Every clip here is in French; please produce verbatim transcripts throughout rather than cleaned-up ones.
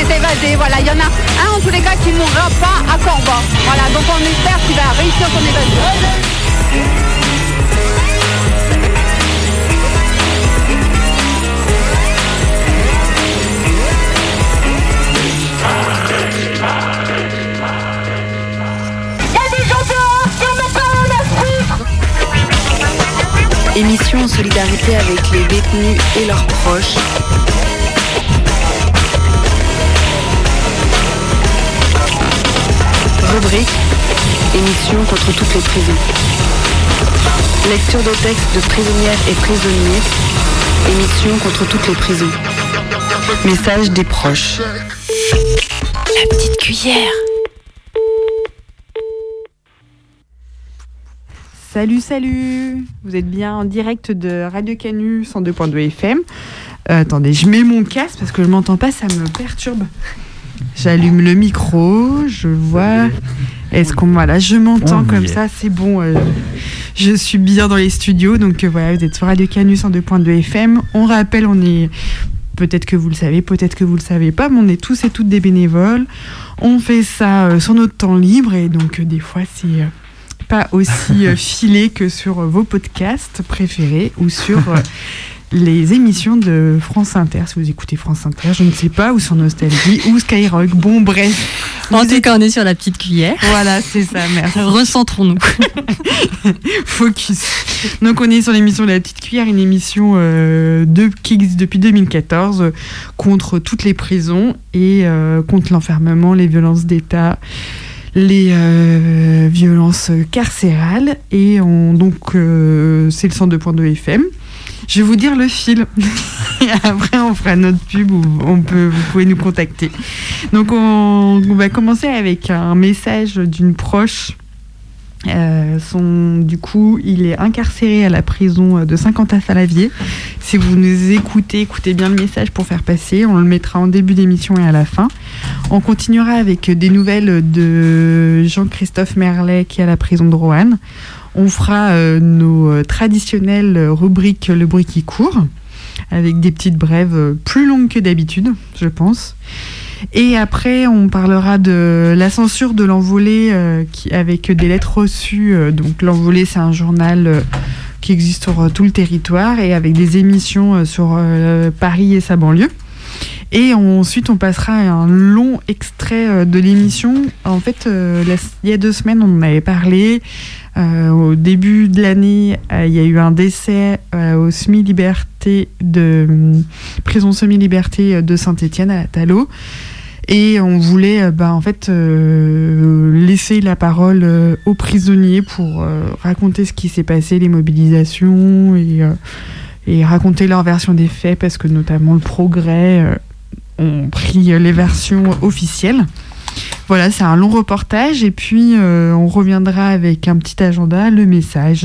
s'évader. Voilà, il y en a un en tous les cas qui ne mourra pas à Corban. Voilà, donc on espère qu'il va réussir son évasion. Émission en solidarité avec les détenus et leurs proches. Rubrique émission contre toutes les prisons. Lecture de textes de prisonnières et prisonniers. Émission contre toutes les prisons. Message des proches. La petite cuillère. Salut, salut. Vous êtes bien en direct de Radio Canu cent deux point deux F M. Euh, attendez, je mets mon casque parce que je m'entends pas, ça me perturbe. J'allume le micro, je vois. Est-ce qu'on voilà, je m'entends comme ça, c'est bon. Euh, je suis bien dans les studios, donc euh, voilà, vous êtes sur Radio Canu cent deux point deux F M. On rappelle, on est peut-être que vous le savez, peut-être que vous le savez pas, mais on est tous et toutes des bénévoles. On fait ça euh, sur notre temps libre et donc euh, des fois c'est euh, pas aussi euh, filé que sur euh, vos podcasts préférés ou sur euh, les émissions de France Inter. Si vous écoutez France Inter, je ne sais pas, ou sur Nostalgie ou Skyrock. Bon, bref. En tout cas, on est sur la petite cuillère. Voilà, c'est ça, merci. Recentrons-nous. Focus. Donc, on est sur l'émission de la petite cuillère, une émission euh, de, qui existe depuis deux mille quatorze euh, contre toutes les prisons et euh, contre l'enfermement, les violences d'État, les euh, violences carcérales. Et on, donc, euh, c'est le cent deux point deux F M. Je vais vous dire le fil. Et après, on fera notre pub où on peut, vous pouvez nous contacter. Donc, on, on va commencer avec un message d'une proche. Euh, son, du coup, il est incarcéré à la prison de Saint-Quentin-Salavier. Si vous nous écoutez, écoutez bien le message pour faire passer. On le mettra en début d'émission et à la fin. On continuera avec des nouvelles de Jean-Christophe Merlet qui est à la prison de Roanne. On fera euh, nos euh, traditionnelles rubriques Le bruit qui court, avec des petites brèves euh, plus longues que d'habitude, je pense. Et après, on parlera de la censure de l'Envolée euh, qui, avec des lettres reçues. Euh, donc l'Envolée, c'est un journal euh, qui existe sur euh, tout le territoire et avec des émissions euh, sur euh, Paris et sa banlieue. Et on, ensuite, on passera à un long extrait euh, de l'émission. En fait, euh, la, il y a deux semaines, on en avait parlé. Euh, au début de l'année, euh, il y a eu un décès euh, au semi-liberté de euh, prison semi-liberté de Saint-Étienne à la Thalo. Et on voulait euh, bah, en fait euh, laisser la parole euh, aux prisonniers pour euh, raconter ce qui s'est passé, les mobilisations et, euh, et raconter leur version des faits, parce que notamment le Progrès euh, ont pris les versions officielles. Voilà, c'est un long reportage et puis euh, on reviendra avec un petit agenda, le message.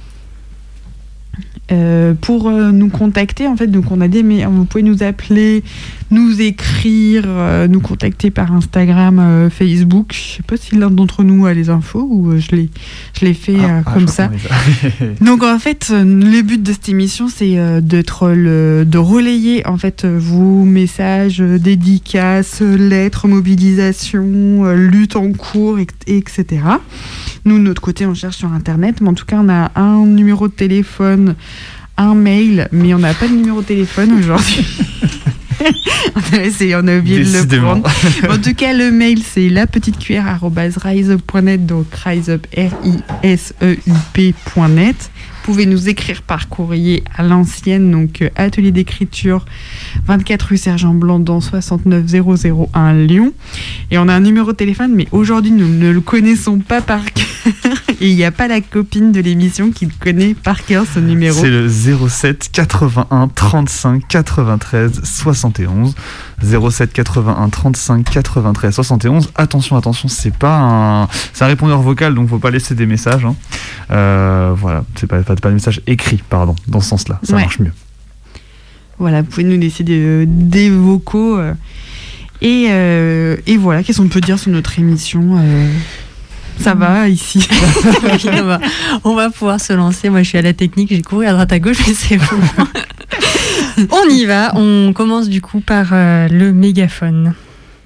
Euh, pour euh, nous contacter, en fait, donc on a des, vous pouvez nous appeler, nous écrire, euh, nous contacter par Instagram, euh, Facebook. Je sais pas si l'un d'entre nous a les infos ou euh, je l'ai, je l'ai fait euh, ah, comme ah, ça. Donc en fait, euh, le but de cette émission, c'est euh, d'être le, de relayer en fait vos messages, euh, dédicaces, lettres, mobilisation, euh, lutte en cours, et, et cetera. Nous, de notre côté, on cherche sur Internet, mais en tout cas, on a un numéro de téléphone, un mail, mais on n'a pas de numéro de téléphone aujourd'hui. on a essayé, on a oublié Décidément. de le prendre. En tout cas, le mail, c'est lapetitecuillère arobase riseup point net, donc riseup, R I S E U P point net. Vous pouvez nous écrire par courrier à l'ancienne, donc euh, atelier d'écriture, vingt-quatre rue Sergent Blandan, soixante-neuf zéro zéro un Lyon. Et on a un numéro de téléphone, mais aujourd'hui, nous ne le connaissons pas par cœur. Et il n'y a pas la copine de l'émission qui connaît par cœur ce numéro. C'est le zéro sept quatre-vingt-un trente-cinq quatre-vingt-treize soixante et onze. zéro sept quatre-vingt-un trente-cinq quatre-vingt-treize soixante et onze. Attention, attention, c'est pas un, c'est un répondeur vocal, donc faut pas laisser des messages. Hein. Euh, voilà, c'est pas, pas, pas des messages écrits, pardon, dans ce sens-là, ça ouais. marche mieux. Voilà, vous pouvez nous laisser des, des vocaux. Euh, et, euh, et voilà, qu'est-ce qu'on peut dire sur notre émission euh, Ça va ici. Oui, on, va, on va pouvoir se lancer. Moi, je suis à la technique, j'ai couru à droite à gauche, mais c'est bon. On y va. On commence du coup par euh, le mégaphone.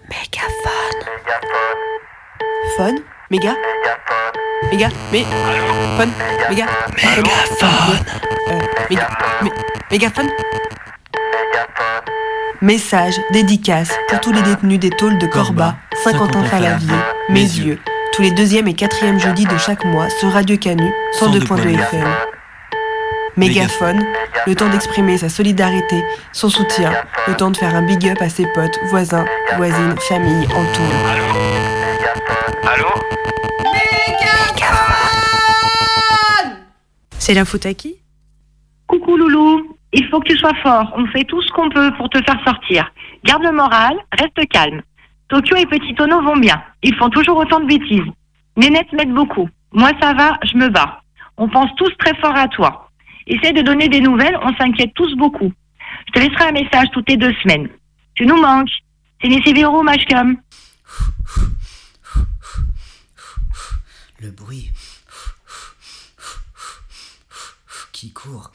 Mégaphone. Phone. Méga. Méga. Mé. Phone. Méga. Mégaphone. Euh, méga. Mé- Mégaphone. Message, dédicace pour tous les détenus des tôles de Corba, Saint-Quentin-Fallavier, Mézieux, tous les deuxième et quatrième jeudis de chaque mois sur Radio Canu, cent deux point deux F M. Mégaphone, le temps d'exprimer sa solidarité, son soutien, le temps de faire un big up à ses potes, voisins, voisines, familles, en tout. Allô ? C'est la faute à qui ? Coucou Loulou, il faut que tu sois fort. On fait tout ce qu'on peut pour te faire sortir. Garde le moral, reste calme. Tokyo et Petit Tonneau vont bien. Ils font toujours autant de bêtises. Nénette m'aide beaucoup. Moi ça va, je me bats. On pense tous très fort à toi. Essaie de donner des nouvelles, on s'inquiète tous beaucoup. Je te laisserai un message toutes les deux semaines. Tu nous manques. C'est né Sévéro, Mashcom. Le bruit qui court.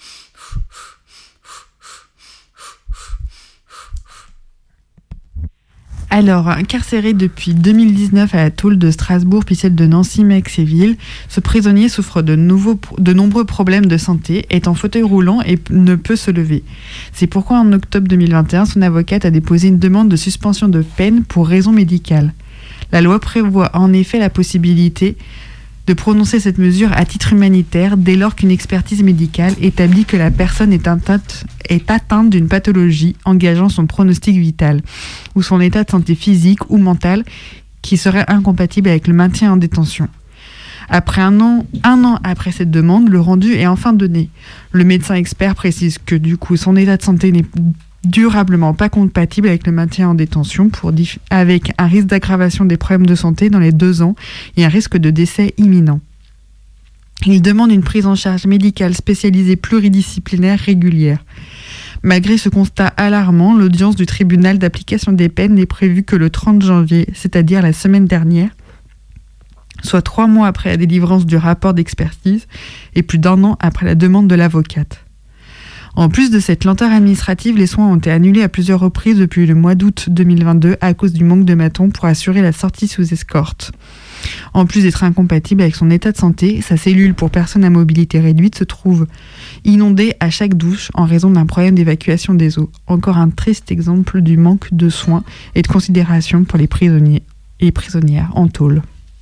Alors, incarcéré depuis deux mille dix-neuf à la tôle de Strasbourg puis celle de Nancy, Metz et Ville, ce prisonnier souffre de, nouveaux, de nombreux problèmes de santé, est en fauteuil roulant et ne peut se lever. C'est pourquoi en octobre deux mille vingt et un, son avocate a déposé une demande de suspension de peine pour raison médicale. La loi prévoit en effet la possibilité de prononcer cette mesure à titre humanitaire dès lors qu'une expertise médicale établit que la personne est atteinte, est atteinte d'une pathologie engageant son pronostic vital ou son état de santé physique ou mental qui serait incompatible avec le maintien en détention. Après un an, un an après cette demande, le rendu est enfin donné. Le médecin expert précise que du coup son état de santé n'est durablement pas compatible avec le maintien en détention pour dif- avec un risque d'aggravation des problèmes de santé dans les deux ans et un risque de décès imminent. Il demande une prise en charge médicale spécialisée pluridisciplinaire régulière. Malgré ce constat alarmant, l'audience du tribunal d'application des peines n'est prévue que le trente janvier, c'est-à-dire la semaine dernière, soit trois mois après la délivrance du rapport d'expertise et plus d'un an après la demande de l'avocate. En plus de cette lenteur administrative, les soins ont été annulés à plusieurs reprises depuis le mois d'août deux mille vingt-deux à cause du manque de matons pour assurer la sortie sous escorte. En plus d'être incompatible avec son état de santé, sa cellule pour personnes à mobilité réduite se trouve inondée à chaque douche en raison d'un problème d'évacuation des eaux. Encore un triste exemple du manque de soins et de considération pour les prisonniers et prisonnières en tôle.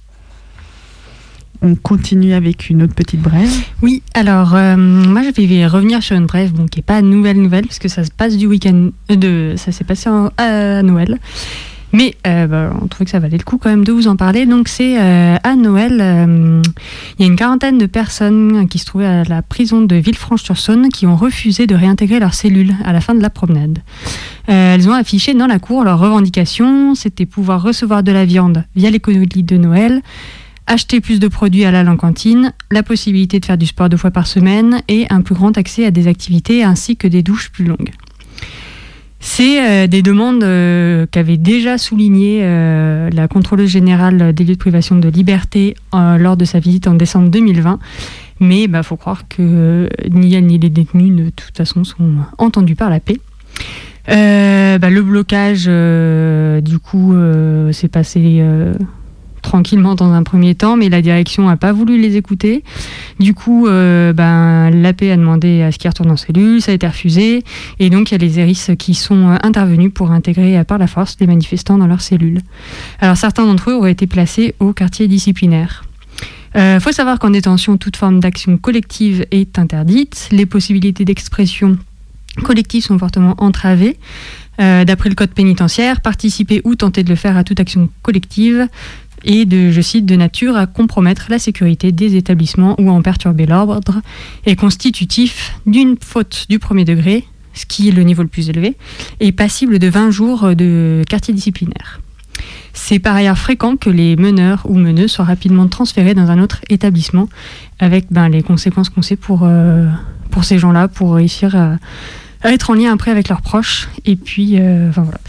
On continue avec une autre petite brève. Oui, alors euh, moi je vais revenir sur une brève bon, qui n'est pas nouvelle nouvelle parce que ça se passe du week-end euh, de ça s'est passé en, à Noël. Mais euh, bah, on trouvait que ça valait le coup quand même de vous en parler. Donc c'est euh, à Noël, il euh, y a une quarantaine de personnes qui se trouvaient à la prison de Villefranche-sur-Saône qui ont refusé de réintégrer leurs cellules à la fin de la promenade. Euh, elles ont affiché dans la cour leurs revendications, c'était pouvoir recevoir de la viande via les colis de Noël, acheter plus de produits halal en cantine, la possibilité de faire du sport deux fois par semaine et un plus grand accès à des activités ainsi que des douches plus longues. C'est euh, des demandes euh, qu'avait déjà souligné euh, la contrôleuse générale des lieux de privation de liberté euh, lors de sa visite en décembre deux mille vingt. Mais il bah, faut croire que euh, ni elle ni les détenus de toute façon sont entendus par la paix. Euh, bah, le blocage, euh, du coup, euh, s'est passé euh, tranquillement dans un premier temps, mais la direction n'a pas voulu les écouter. Du coup, euh, ben, l'A P a demandé à ce qu'ils retournent en cellule, ça a été refusé, et donc il y a les E R I S qui sont intervenus pour intégrer par la force les manifestants dans leurs cellules. Alors certains d'entre eux auraient été placés au quartier disciplinaire. Il euh, faut savoir qu'en détention, toute forme d'action collective est interdite. Les possibilités d'expression collective sont fortement entravées. Euh, d'après le code pénitentiaire, participer ou tenter de le faire à toute action collective et de, je cite, de nature à compromettre la sécurité des établissements ou à en perturber l'ordre est constitutif d'une faute du premier degré, ce qui est le niveau le plus élevé, et passible de vingt jours de quartier disciplinaire. C'est par ailleurs fréquent que les meneurs ou meneuses soient rapidement transférés dans un autre établissement, avec ben, les conséquences qu'on sait pour, euh, pour ces gens-là, pour réussir à, à être en lien après avec leurs proches, et puis, euh, enfin voilà.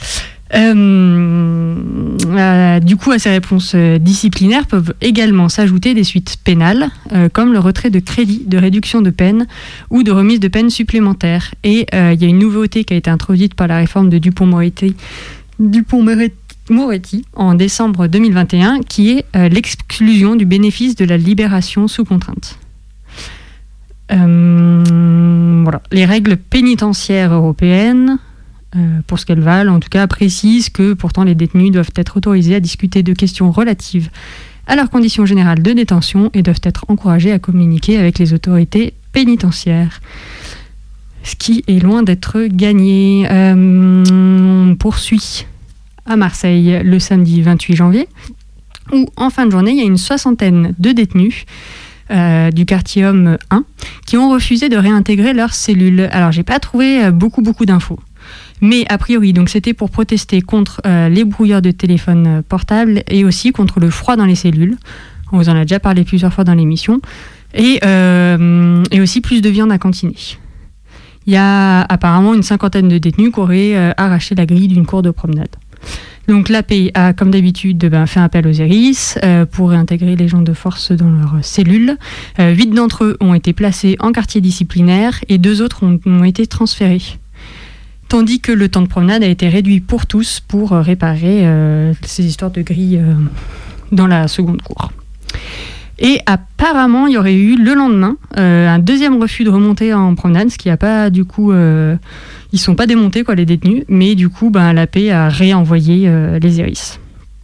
Euh, euh, du coup, à ces réponses euh, disciplinaires peuvent également s'ajouter des suites pénales, euh, comme le retrait de crédit de réduction de peine ou de remise de peine supplémentaire. Et il euh, y a une nouveauté qui a été introduite par la réforme de Dupond-Moretti, Dupond-Moretti Moretti en décembre deux mille vingt et un, qui est euh, l'exclusion du bénéfice de la libération sous contrainte. Euh, voilà. Les règles pénitentiaires européennes, euh, pour ce qu'elles valent, en tout cas, précisent que pourtant les détenus doivent être autorisés à discuter de questions relatives à leurs conditions générales de détention et doivent être encouragés à communiquer avec les autorités pénitentiaires. Ce qui est loin d'être gagné. Euh, on poursuit à Marseille le samedi vingt-huit janvier, où en fin de journée, il y a une soixantaine de détenus euh, du quartier Homme un qui ont refusé de réintégrer leurs cellules. Alors, j'ai pas trouvé beaucoup, beaucoup d'infos. Mais a priori, donc, c'était pour protester contre euh, les brouilleurs de téléphone portable et aussi contre le froid dans les cellules. On vous en a déjà parlé plusieurs fois dans l'émission. Et, euh, et aussi plus de viande à cantiner. Il y a apparemment une cinquantaine de détenus qui auraient euh, arraché la grille d'une cour de promenade. Donc l'A P I a, comme d'habitude, ben, fait appel aux E R I S euh, pour réintégrer les gens de force dans leurs cellules. Euh, huit d'entre eux ont été placés en quartier disciplinaire et deux autres ont, ont été transférés. Tandis que le temps de promenade a été réduit pour tous pour euh, réparer euh, ces histoires de grilles euh, dans la seconde cour. Et apparemment, il y aurait eu le lendemain euh, un deuxième refus de remonter en promenade, ce qui n'a pas du coup... Euh, ils ne sont pas démontés, quoi, les détenus, mais du coup, ben, l'A P a réenvoyé euh, les E R I S.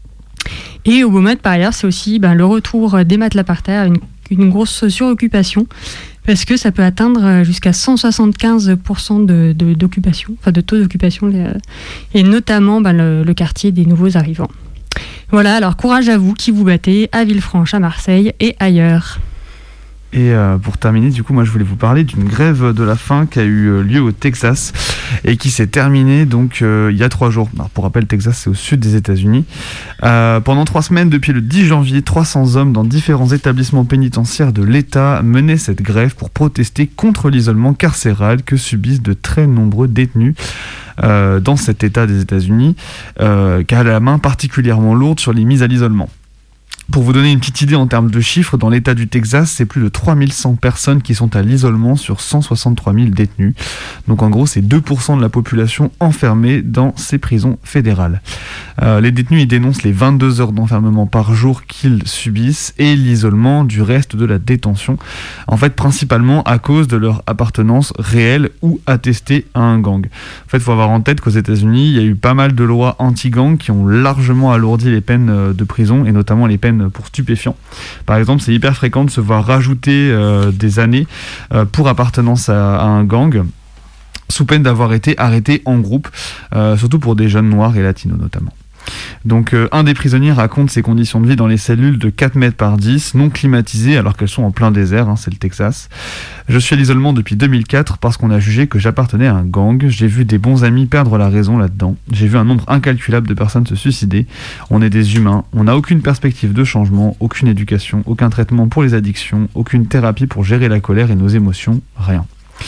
Et au Beaumet, par ailleurs, c'est aussi ben, le retour des matelas par terre, une, une grosse suroccupation, parce que ça peut atteindre jusqu'à cent soixante-quinze pour cent de, de, d'occupation, enfin de taux d'occupation, les, et notamment ben, le, le quartier des nouveaux arrivants. Voilà, alors courage à vous qui vous battez à Villefranche, à Marseille et ailleurs. Et euh, pour terminer, du coup, moi je voulais vous parler d'une grève de la faim qui a eu lieu au Texas et qui s'est terminée donc euh, il y a trois jours. Alors, pour rappel, Texas c'est au sud des États-Unis. Euh, pendant trois semaines, depuis le dix janvier, trois cents hommes dans différents établissements pénitentiaires de l'État menaient cette grève pour protester contre l'isolement carcéral que subissent de très nombreux détenus. Euh, dans cet État des États-Unis, euh, qui a la main particulièrement lourde sur les mises à l'isolement. Pour vous donner une petite idée en termes de chiffres, dans l'État du Texas, c'est plus de trois mille cent personnes qui sont à l'isolement sur cent soixante-trois mille détenus. Donc en gros, c'est deux pour cent de la population enfermée dans ces prisons fédérales. Euh, les détenus, ils dénoncent les vingt-deux heures d'enfermement par jour qu'ils subissent et l'isolement du reste de la détention. En fait, principalement à cause de leur appartenance réelle ou attestée à un gang. En fait, il faut avoir en tête qu'aux États-Unis, il y a eu pas mal de lois anti-gang qui ont largement alourdi les peines de prison et notamment les peines pour stupéfiants. Par exemple, c'est hyper fréquent de se voir rajouter euh, des années euh, pour appartenance à, à un gang, sous peine d'avoir été arrêté en groupe, euh, surtout pour des jeunes noirs et latinos notamment. Donc euh, un des prisonniers raconte ses conditions de vie dans les cellules de quatre mètres par dix, non climatisées alors qu'elles sont en plein désert, hein, c'est le Texas. Je suis à l'isolement depuis deux mille quatre parce qu'on a jugé que j'appartenais à un gang. J'ai vu des bons amis perdre la raison là-dedans. J'ai vu un nombre incalculable de personnes se suicider. On est des humains, on n'a aucune perspective de changement, aucune éducation, aucun traitement pour les addictions, aucune thérapie pour gérer la colère et nos émotions, rien.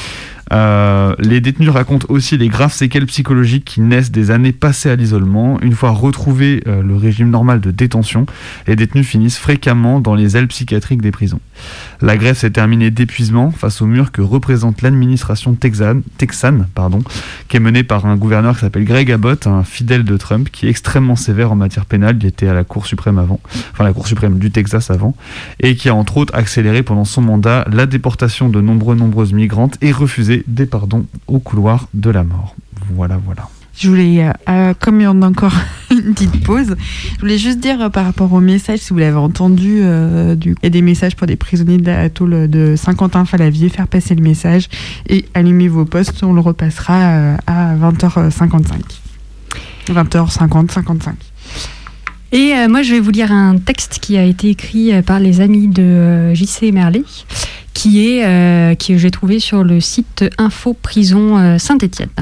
Euh, les détenus racontent aussi les graves séquelles psychologiques qui naissent des années passées à l'isolement. Une fois retrouvé euh, le régime normal de détention, les détenus finissent fréquemment dans les ailes psychiatriques des prisons. La grève s'est terminée d'épuisement face au mur que représente l'administration texane, texane pardon, qui est menée par un gouverneur qui s'appelle Greg Abbott, un fidèle de Trump, qui est extrêmement sévère en matière pénale. Il était à la Cour suprême avant, enfin la Cour suprême du Texas avant, et qui a entre autres accéléré pendant son mandat la déportation de nombreux nombreuses migrantes et refusé des pardons au couloir de la mort. Voilà, voilà. Je voulais, euh, comme il y en a encore une petite pause, je voulais juste dire euh, par rapport au message, si vous l'avez entendu, euh, du... il y a des messages pour des prisonniers de la tôle de Saint-Quentin-Fallavier, faire passer le message et allumer vos postes, on le repassera euh, à vingt heures cinquante-cinq. vingt heures cinquante, cinquante-cinq. Et euh, moi, je vais vous lire un texte qui a été écrit euh, par les amis de euh, J C Merlet, qui est euh, que j'ai trouvé sur le site Info Prison euh, Saint-Étienne.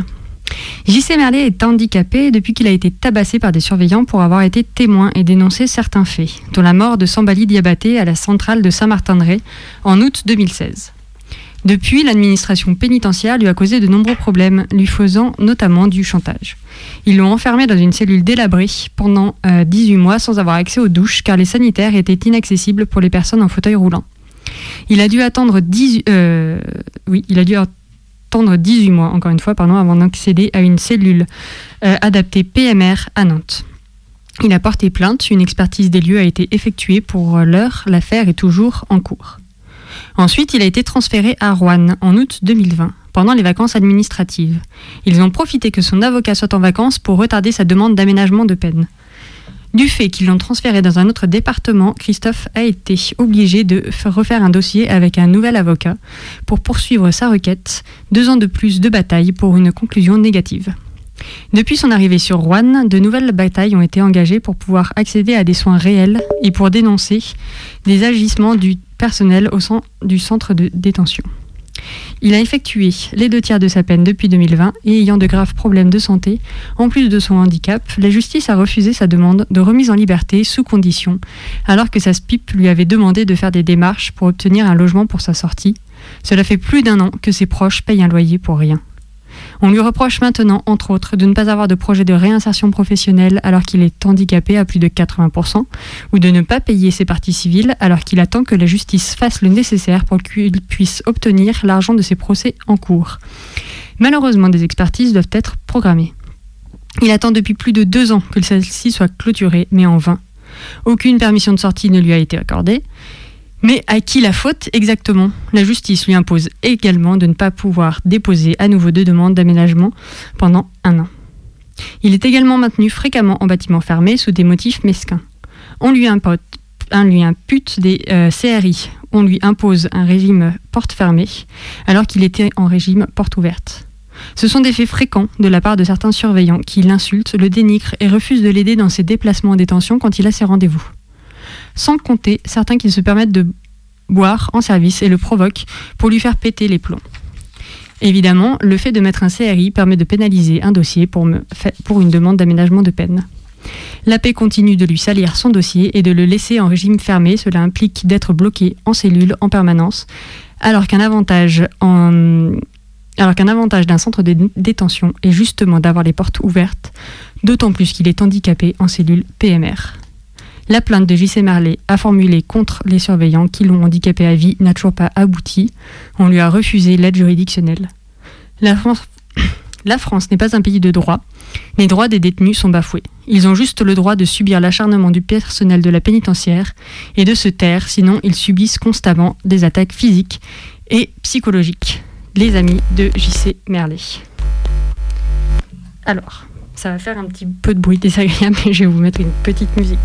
J C Merlet est handicapé depuis qu'il a été tabassé par des surveillants pour avoir été témoin et dénoncé certains faits, dont la mort de Sambali Diabaté à la centrale de Saint-Martin-de-Ré en août deux mille seize. Depuis, l'administration pénitentiaire lui a causé de nombreux problèmes, lui faisant notamment du chantage. Ils l'ont enfermé dans une cellule délabrée pendant euh, dix-huit mois sans avoir accès aux douches car les sanitaires étaient inaccessibles pour les personnes en fauteuil roulant. Il a dû attendre dix, euh, oui, il a dû attendre dix-huit mois, encore une fois, pardon, avant d'accéder à une cellule euh, adaptée P M R à Nantes. Il a porté plainte, une expertise des lieux a été effectuée. Pour l'heure, l'affaire est toujours en cours. Ensuite, il a été transféré à Roanne en août deux mille vingt, pendant les vacances administratives. Ils ont profité que son avocat soit en vacances pour retarder sa demande d'aménagement de peine. Du fait qu'ils l'ont transféré dans un autre département, Christophe a été obligé de refaire un dossier avec un nouvel avocat pour poursuivre sa requête. Deux ans de plus de bataille pour une conclusion négative. Depuis son arrivée sur Roanne, de nouvelles batailles ont été engagées pour pouvoir accéder à des soins réels et pour dénoncer des agissements du personnel au sein du centre de détention. Il a effectué les deux tiers de sa peine depuis deux mille vingt et ayant de graves problèmes de santé, en plus de son handicap, la justice a refusé sa demande de remise en liberté sous condition, alors que sa S P I P lui avait demandé de faire des démarches pour obtenir un logement pour sa sortie. Cela fait plus d'un an que ses proches payent un loyer pour rien. On lui reproche maintenant, entre autres, de ne pas avoir de projet de réinsertion professionnelle alors qu'il est handicapé à plus de quatre-vingts pour cent, ou de ne pas payer ses parties civiles alors qu'il attend que la justice fasse le nécessaire pour qu'il puisse obtenir l'argent de ses procès en cours. Malheureusement, des expertises doivent être programmées. Il attend depuis plus de deux ans que celle-ci soit clôturée, mais en vain. Aucune permission de sortie ne lui a été accordée. Mais à qui la faute exactement ? La justice lui impose également de ne pas pouvoir déposer à nouveau de demande d'aménagement pendant un an. Il est également maintenu fréquemment en bâtiment fermé sous des motifs mesquins. On lui impute, on lui impute des euh, C R I. On lui impose un régime porte fermée alors qu'il était en régime porte ouverte. Ce sont des faits fréquents de la part de certains surveillants qui l'insultent, le dénigrent et refusent de l'aider dans ses déplacements en détention quand il a ses rendez-vous. Sans compter certains qui se permettent de boire en service et le provoquent pour lui faire péter les plombs. Évidemment, le fait de mettre un C R I permet de pénaliser un dossier pour, me, pour une demande d'aménagement de peine. L'A P continue de lui salir son dossier et de le laisser en régime fermé. Cela implique d'être bloqué en cellule en permanence, alors qu'un avantage, en, alors qu'un avantage d'un centre de détention est justement d'avoir les portes ouvertes, d'autant plus qu'il est handicapé en cellule P M R. La plainte de J C Merlet a formulée contre les surveillants qui l'ont handicapé à vie n'a toujours pas abouti. On lui a refusé l'aide juridictionnelle. La France, la France n'est pas un pays de droit. Les droits des détenus sont bafoués. Ils ont juste le droit de subir l'acharnement du personnel de la pénitentiaire et de se taire, sinon ils subissent constamment des attaques physiques et psychologiques. Les amis de J C Merlet. Alors, ça va faire un petit peu de bruit désagréable, mais je vais vous mettre une petite musique.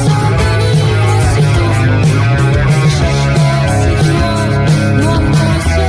Cherche pas, c'est toi, noir dans le ciel.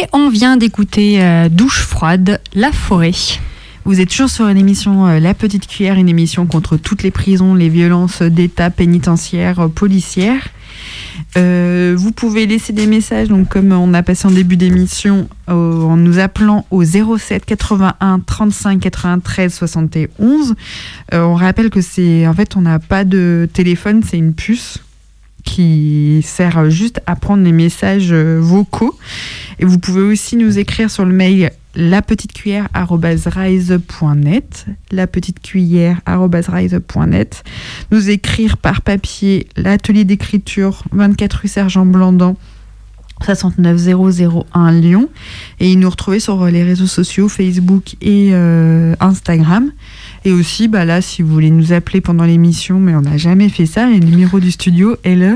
on vient d'écouter euh, Douche froide, La forêt. Vous êtes toujours sur une émission euh, La Petite Cuillère, une émission contre toutes les prisons, les violences d'État, pénitentiaires, euh, policières. Euh, vous pouvez laisser des messages, donc comme on a passé en début d'émission, euh, en nous appelant au zéro sept quatre-vingt-un trente-cinq quatre-vingt-treize soixante et onze. Euh, on rappelle que c'est, en fait, on n'a pas de téléphone, c'est une puce qui sert juste à prendre les messages vocaux. Et vous pouvez aussi nous écrire sur le mail lapetitecuillère arobase rise point net, lapetitecuillère arobase rise point net, nous écrire par papier l'atelier d'écriture vingt-quatre rue Sergent Blandan soixante-neuf zéro zéro un Lyon, et nous retrouver sur les réseaux sociaux Facebook et euh, Instagram. Et aussi, bah là, si vous voulez nous appeler pendant l'émission, mais on n'a jamais fait ça, le numéro du studio est le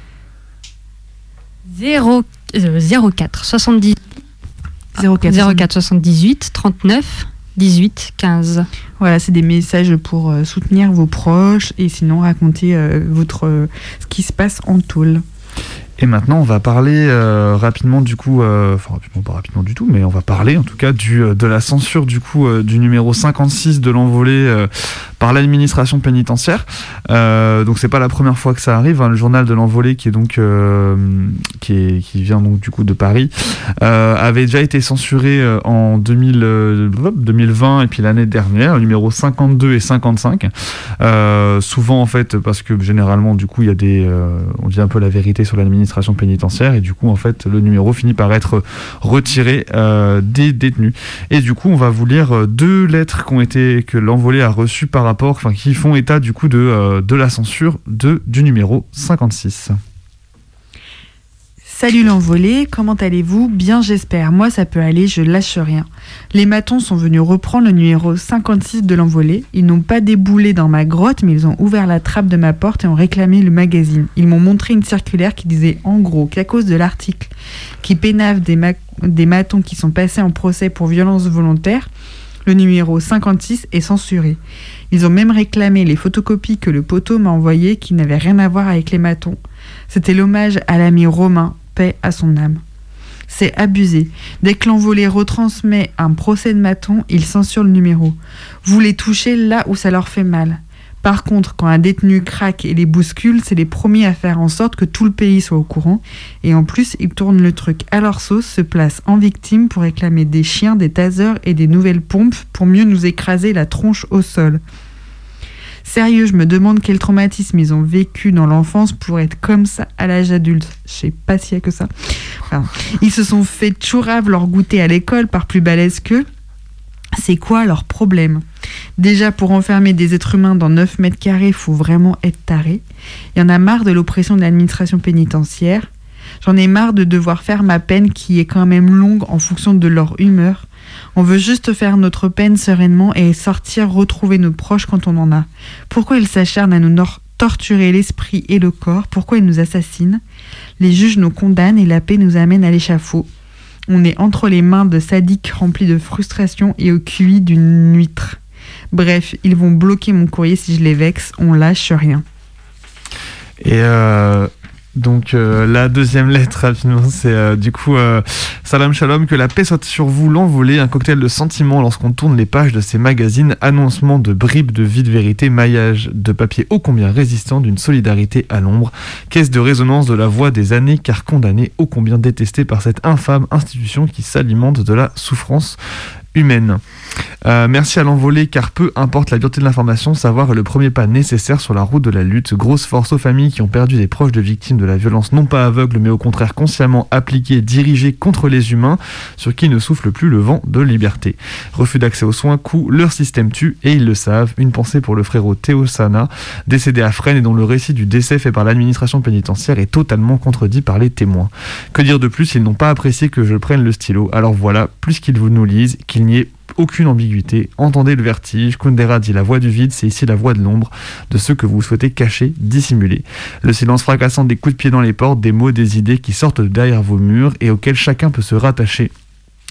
zéro quatre soixante-dix zéro quatre zéro quatre soixante-dix-huit trente-neuf dix-huit quinze. Voilà, c'est des messages pour euh, soutenir vos proches et sinon raconter euh, votre, euh, ce qui se passe en tôle. Et maintenant, on va parler euh, rapidement du coup, euh, enfin rapidement, pas rapidement du tout, mais on va parler en tout cas du, de la censure du coup euh, du numéro cinquante-six de l'envolée euh, par l'administration pénitentiaire. Euh, donc c'est pas la première fois que ça arrive. Hein. Le journal de l'envolée, qui est donc euh, qui, est, qui vient donc du coup de Paris, euh, avait déjà été censuré euh, en deux mille, euh, deux mille vingt et puis l'année dernière, le numéro cinquante-deux et cinquante-cinq. Euh, souvent en fait parce que généralement du coup il y a des, euh, on dit un peu la vérité sur l'administration pénitentiaire, et du coup en fait le numéro finit par être retiré euh, des détenus. Et du coup on va vous lire deux lettres qui ont été, que l'envolée a reçues par rapport, enfin qui font état du coup de, euh, de la censure de, du numéro cinquante-six. Salut l'envolée, comment allez-vous? Bien j'espère, moi ça peut aller, je lâche rien. Les matons sont venus reprendre le numéro cinquante-six de l'envolée. Ils n'ont pas déboulé dans ma grotte, mais ils ont ouvert la trappe de ma porte et ont réclamé le magazine. Ils m'ont montré une circulaire qui disait en gros qu'à cause de l'article qui pénave des, ma- des matons qui sont passés en procès pour violence volontaire, le numéro cinquante-six est censuré. Ils ont même réclamé les photocopies que le poteau m'a envoyées qui n'avaient rien à voir avec les matons. C'était l'hommage à l'ami Romain, paix à son âme. C'est abusé. Dès que l'envolée retransmet un procès de maton, il censure le numéro. Vous les touchez là où ça leur fait mal. Par contre, quand un détenu craque et les bouscule, c'est les premiers à faire en sorte que tout le pays soit au courant. Et en plus, ils tournent le truc à leur sauce, se placent en victime pour réclamer des chiens, des tasers et des nouvelles pompes pour mieux nous écraser la tronche au sol. Sérieux, je me demande quel traumatisme ils ont vécu dans l'enfance pour être comme ça à l'âge adulte. Je sais pas s'il y a que ça. Enfin, ils se sont fait tchourave leur goûter à l'école par plus balèze qu'eux. C'est quoi leur problème? Déjà, pour enfermer des êtres humains dans neuf mètres carrés, il faut vraiment être taré. Il y en a marre de l'oppression de l'administration pénitentiaire. J'en ai marre de devoir faire ma peine qui est quand même longue en fonction de leur humeur. On veut juste faire notre peine sereinement et sortir retrouver nos proches quand on en a. Pourquoi ils s'acharnent à nous nor- torturer l'esprit et le corps? Pourquoi ils nous assassinent? Les juges nous condamnent et la paix nous amène à l'échafaud. On est entre les mains de sadiques remplis de frustration et au Q I d'une huître. Bref, ils vont bloquer mon courrier si je les vexe, on lâche rien. Et euh, donc euh, la deuxième lettre rapidement, c'est euh, du coup euh, Salam Shalom, que la paix soit sur vous, l'envolée, un cocktail de sentiments lorsqu'on tourne les pages de ces magazines, annoncement de bribes de vie de vérité, maillage de papier ô combien résistant d'une solidarité à l'ombre, caisse de résonance de la voix des années car condamnée ô combien détestée par cette infâme institution qui s'alimente de la souffrance humaine. Euh, merci à l'envolée, car peu importe la dureté de l'information, savoir est le premier pas nécessaire sur la route de la lutte. Grosse force aux familles qui ont perdu des proches de victimes de la violence, non pas aveugles mais au contraire consciemment appliquée, dirigée contre les humains sur qui ne souffle plus le vent de liberté. Refus d'accès aux soins, coup, leur système tue et ils le savent. Une pensée pour le frérot Théo Sana, décédé à Fresnes et dont le récit du décès fait par l'administration pénitentiaire est totalement contredit par les témoins. Que dire de plus, ils n'ont pas apprécié que je prenne le stylo. Alors voilà, plus qu'ils vous nous lisent, qu'il n'y ait aucune ambiguïté. Entendez le vertige. Kundera dit la voix du vide, c'est ici la voix de l'ombre, de ceux que vous souhaitez cacher, dissimuler. Le silence fracassant des coups de pied dans les portes, des mots, des idées qui sortent de derrière vos murs et auxquels chacun peut se rattacher.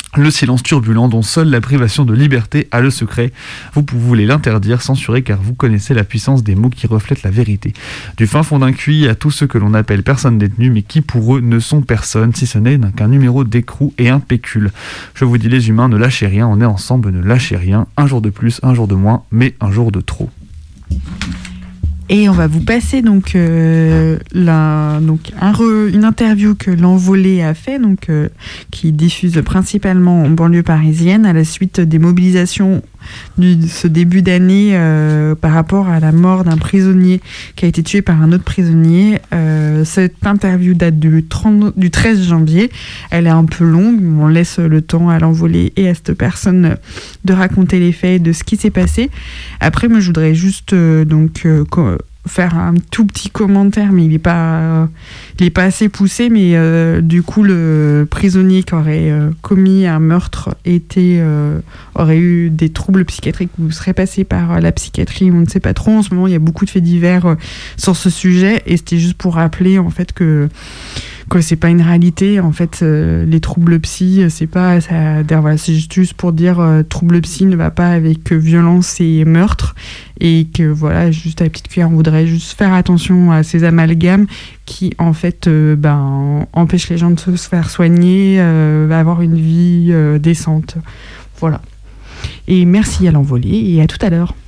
Le silence turbulent dont seule la privation de liberté a le secret. Vous voulez l'interdire, censurer, car vous connaissez la puissance des mots qui reflètent la vérité. Du fin fond d'un cuit à tous ceux que l'on appelle personnes détenues, mais qui pour eux ne sont personne, si ce n'est qu'un numéro d'écrou et un pécule. Je vous dis les humains, ne lâchez rien, on est ensemble, ne lâchez rien. Un jour de plus, un jour de moins, mais un jour de trop. Et on va vous passer donc, euh, la, donc un re, une interview que l'Envolée a fait, donc, euh, qui diffuse principalement en banlieue parisienne à la suite des mobilisations de ce début d'année euh, par rapport à la mort d'un prisonnier qui a été tué par un autre prisonnier. Euh, cette interview date du, trente, du treize janvier. Elle est un peu longue, on laisse le temps à l'Envolée et à cette personne de raconter les faits de ce qui s'est passé. Après, moi, je voudrais juste euh, donc euh, faire un tout petit commentaire, mais il n'est pas, euh, il est pas assez poussé, mais euh, du coup, le prisonnier qui aurait euh, commis un meurtre était, euh, aurait eu des troubles psychiatriques ou serait passé par la psychiatrie, on ne sait pas trop. En ce moment, il y a beaucoup de faits divers euh, sur ce sujet, et c'était juste pour rappeler en fait que que c'est pas une réalité. En fait, euh, les troubles psy, c'est pas ça, voilà, c'est juste pour dire euh, trouble psy ne va pas avec euh, violence et meurtre, et que voilà, juste à la petite cuillère, on voudrait juste faire attention à ces amalgames qui en fait euh, ben, empêchent les gens de se faire soigner, euh, avoir une vie euh, décente. Voilà. Et merci à l'Envolée et à tout à l'heure.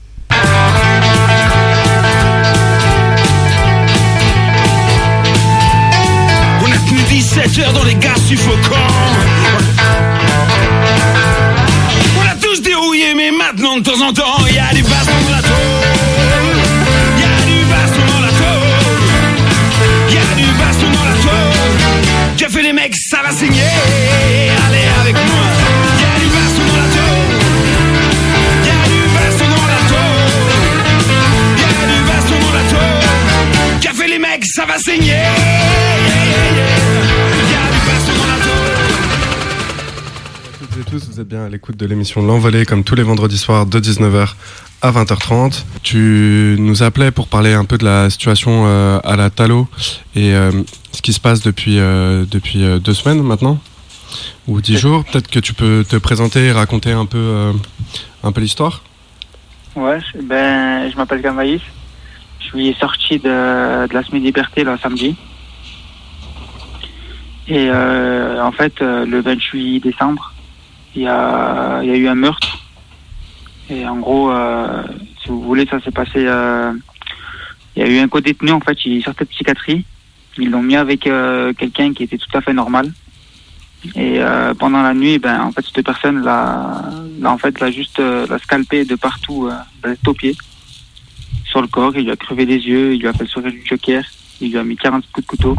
dix-sept heures dans les gaz suffocants. On a tous dérouillé, mais maintenant de temps en temps, il y a du baston dans la tôle. Il y a du baston dans la tôle. Il y a du baston dans la tôle. J'ai fait les mecs, ça va saigner. Allez avec moi. Il y a du baston dans la tôle. Il y a du baston dans la tôle. Il y a du baston dans la tôle. J'ai fait les mecs, ça va saigner. Yeah, yeah, yeah. Et tous, vous êtes bien à l'écoute de l'émission L'Envolée, comme tous les vendredis soirs de dix-neuf heures à vingt heures trente. Tu nous appelais pour parler un peu de la situation euh, à la Thalo et euh, ce qui se passe depuis, euh, depuis euh, deux semaines maintenant, ou dix jours. Peut-être que tu peux te présenter et raconter un peu, euh, un peu l'histoire. Ouais, ben, je m'appelle Gamaïs. Je suis sorti de, de la semi-liberté là, samedi. Et euh, en fait, euh, le vingt-huit décembre, il y a, il y a eu un meurtre. Et en gros, euh, si vous voulez, ça s'est passé... Euh, il y a eu un co-détenu, en fait, il sortait de psychiatrie. Ils l'ont mis avec euh, quelqu'un qui était tout à fait normal. Et euh, pendant la nuit, ben, en fait, cette personne l'a, l'a, en fait, l'a juste euh, l'a scalpé de partout, euh, de la tête aux pieds, sur le corps. Il lui a crevé les yeux, il lui a fait le sourire du Joker, il lui a mis quarante coups de couteau.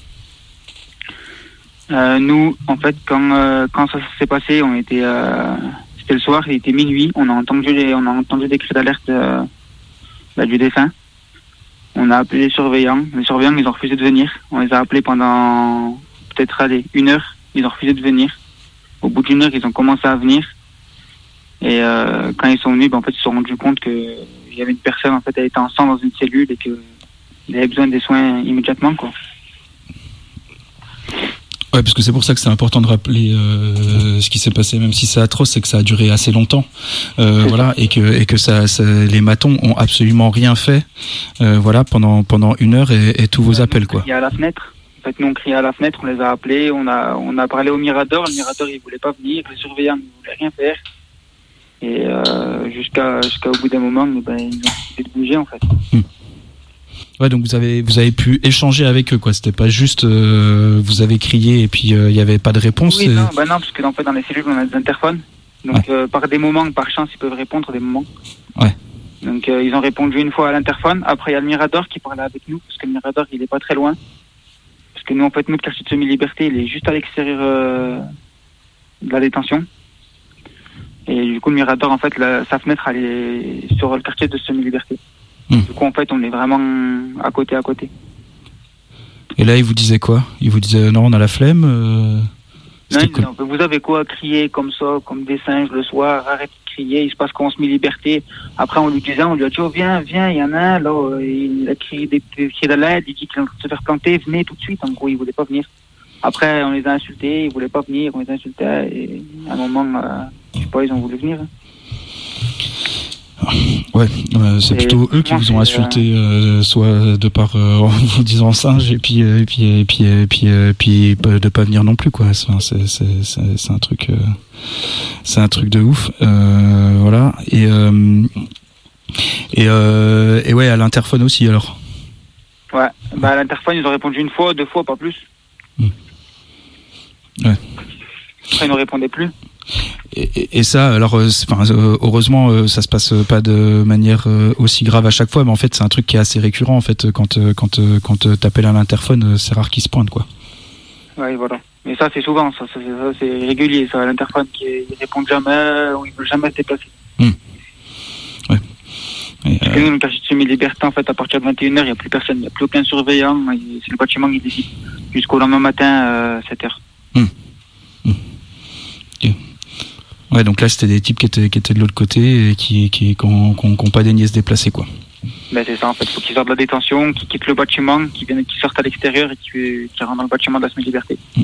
Euh, nous, en fait, quand euh, quand ça s'est passé, on était, euh, c'était le soir, il était minuit. On a entendu les, on a entendu des cris d'alerte euh, bah, du défunt. On a appelé les surveillants. Les surveillants, ils ont refusé de venir. On les a appelés pendant peut-être allez une heure. Ils ont refusé de venir. Au bout d'une heure, ils ont commencé à venir. Et euh, quand ils sont venus, bah, en fait, ils se sont rendus compte que il y avait une personne, en fait, elle était en sang dans une cellule et que il avait besoin des soins immédiatement, quoi. Ouais, parce que c'est pour ça que c'est important de rappeler euh, ce qui s'est passé, même si c'est atroce, c'est que ça a duré assez longtemps, euh, voilà, et que et que ça, ça, les matons ont absolument rien fait, euh, voilà, pendant pendant une heure et, et tous vos appels, quoi. Il y a la fenêtre. En fait, nous on criait à la fenêtre, on les a appelés, on a on a parlé au Mirador. Le Mirador, il voulait pas venir, les surveillants ne voulaient rien faire. Et euh, jusqu'à jusqu'à au bout d'un moment, ben, ils ont décidé de bouger, en fait. Mmh. Ouais, donc vous avez vous avez pu échanger avec eux, quoi. C'était pas juste euh, vous avez crié et puis il euh, y avait pas de réponse. Oui, et... non, bah non, parce que en fait dans les cellules on a des interphones, donc ouais. euh, par des moments, par chance, ils peuvent répondre des moments. Ouais. Donc euh, ils ont répondu une fois à l'interphone. Après il y a le Mirador qui parlait avec nous, parce que le Mirador il est pas très loin. Parce que nous en fait notre quartier de semi-liberté il est juste à l'extérieur euh, de la détention. Et du coup le Mirador en fait la, sa fenêtre elle est sur le quartier de semi-liberté. Mmh. Du coup, en fait, on est vraiment à côté, à côté. Et là, il vous disait quoi? Il vous disait non, on a la flemme euh... Non, il disait, vous avez quoi crier comme ça, comme des singes le soir? Arrêtez de crier, il se passe qu'on se met liberté. Après, on lui disait, on lui a dit, oh, viens, viens, il y en a un, là, il a crié des, des cris de l'aide, il dit qu'il est en train de se faire planter, venez tout de suite. En gros, il voulait pas venir. Après, on les a insultés, ils voulaient pas venir, on les insultait, et à un moment, euh, je sais pas, ils ont voulu venir. Ouais, euh, c'est Et plutôt eux qui vous ont insulté, euh, soit de par euh, en vous disant singe, et puis euh, et puis et puis et puis, et puis euh, de pas venir non plus, quoi. C'est c'est c'est, c'est, c'est un truc, euh, c'est un truc de ouf, euh, voilà. Et euh, et euh, et ouais, à l'interphone aussi alors. Ouais, bah à l'interphone, ils ont répondu une fois, deux fois, pas plus. Mmh. Ouais. Après, ils ne répondaient plus. Et, et, et ça, alors, euh, heureusement, euh, ça se passe pas de manière euh, aussi grave à chaque fois, mais en fait, c'est un truc qui est assez récurrent, en fait, quand euh, quand euh, quand euh, t'appelles à l'interphone, euh, c'est rare qu'ils se pointent, quoi. Ouais, voilà. Mais ça, c'est souvent, ça, ça, ça c'est régulier, ça, à l'interphone, qui ils répondent jamais, ou ils veulent jamais se déplacer. Mmh. Ouais. Et, Parce euh... que nous, le quartier de semi-liberté, en fait, à partir de vingt et une heures, il n'y a plus personne, il n'y a plus aucun surveillant, c'est le bâtiment qui décide. Jusqu'au lendemain matin, euh, sept heures. Mmh. Mmh. Okay. Ouais, donc là, c'était des types qui étaient, qui étaient de l'autre côté et qui qui n'ont pas daigné se déplacer, quoi. Ben, c'est ça, en fait. Il faut qu'ils sortent de la détention, qu'ils quittent le bâtiment, qu'ils viennent, qu'ils sortent à l'extérieur et qu'ils, qu'ils rentrent dans le bâtiment de la semi-liberté. Mmh.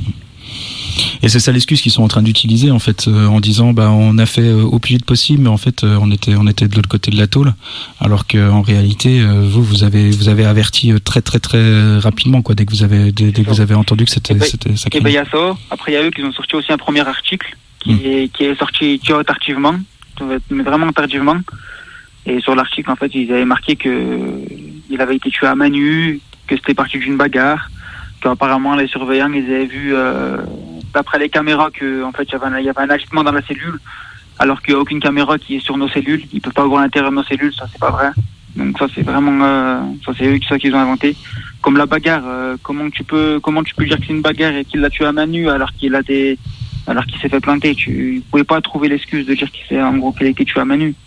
Et c'est ça l'excuse qu'ils sont en train d'utiliser, en fait, euh, en disant, bah, on a fait euh, au plus vite possible, mais en fait, euh, on était, on était de l'autre côté de la tôle, alors qu'en réalité, euh, vous, vous avez, vous avez averti euh, très, très, très rapidement, quoi, dès que vous avez, dès, dès que vous avez entendu que c'était, ben, c'était ça. Et ben, il y a ça. Après, il y a eux qui ont sorti aussi un premier article qui, mmh. est, qui est sorti tu vois, tardivement, mais vraiment tardivement. Et sur l'article, en fait, ils avaient marqué que il avait été tué à main nue, que c'était parti d'une bagarre, qu'apparemment les surveillants, ils avaient vu, euh, d'après les caméras, que en fait, il y avait un, il y avait un agitement dans la cellule, alors qu'il n'y a aucune caméra qui est sur nos cellules. Ils ne peuvent pas voir l'intérieur de nos cellules, ça, c'est pas vrai. Donc ça, c'est vraiment, euh, ça, c'est eux qui, ça, qu'ils ont inventé. Comme la bagarre, euh, comment tu peux, comment tu peux dire que c'est une bagarre et qu'il l'a tué à main nue alors qu'il a des, alors qu'il s'est fait planter. Tu ne pouvais pas trouver l'excuse de dire qu'il s'est, en gros, qu'il a été tué à main nue.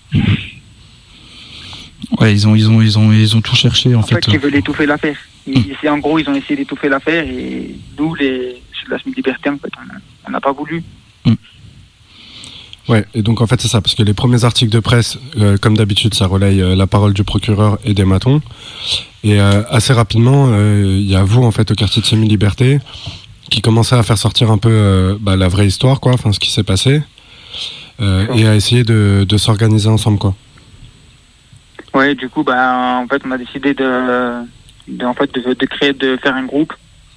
Ouais, ils ont, ils ont, ils ont, ils ont tout cherché en, en fait. fait, ils veulent étouffer l'affaire. Mmh. C'est en gros, ils ont essayé d'étouffer l'affaire et nous, les, ceux de la semi-liberté, en fait, on n'a pas voulu. Mmh. Ouais, et donc en fait c'est ça, parce que les premiers articles de presse, euh, comme d'habitude, ça relaye euh, la parole du procureur et des matons. Et euh, assez rapidement, il euh, y a vous en fait au quartier de semi-liberté qui commençait à faire sortir un peu euh, bah, la vraie histoire, quoi, enfin ce qui s'est passé, euh, et à essayer de, de s'organiser ensemble, quoi. Ouais, du coup, bah, en fait, on a décidé de, de, en fait, de, de créer, de faire un groupe.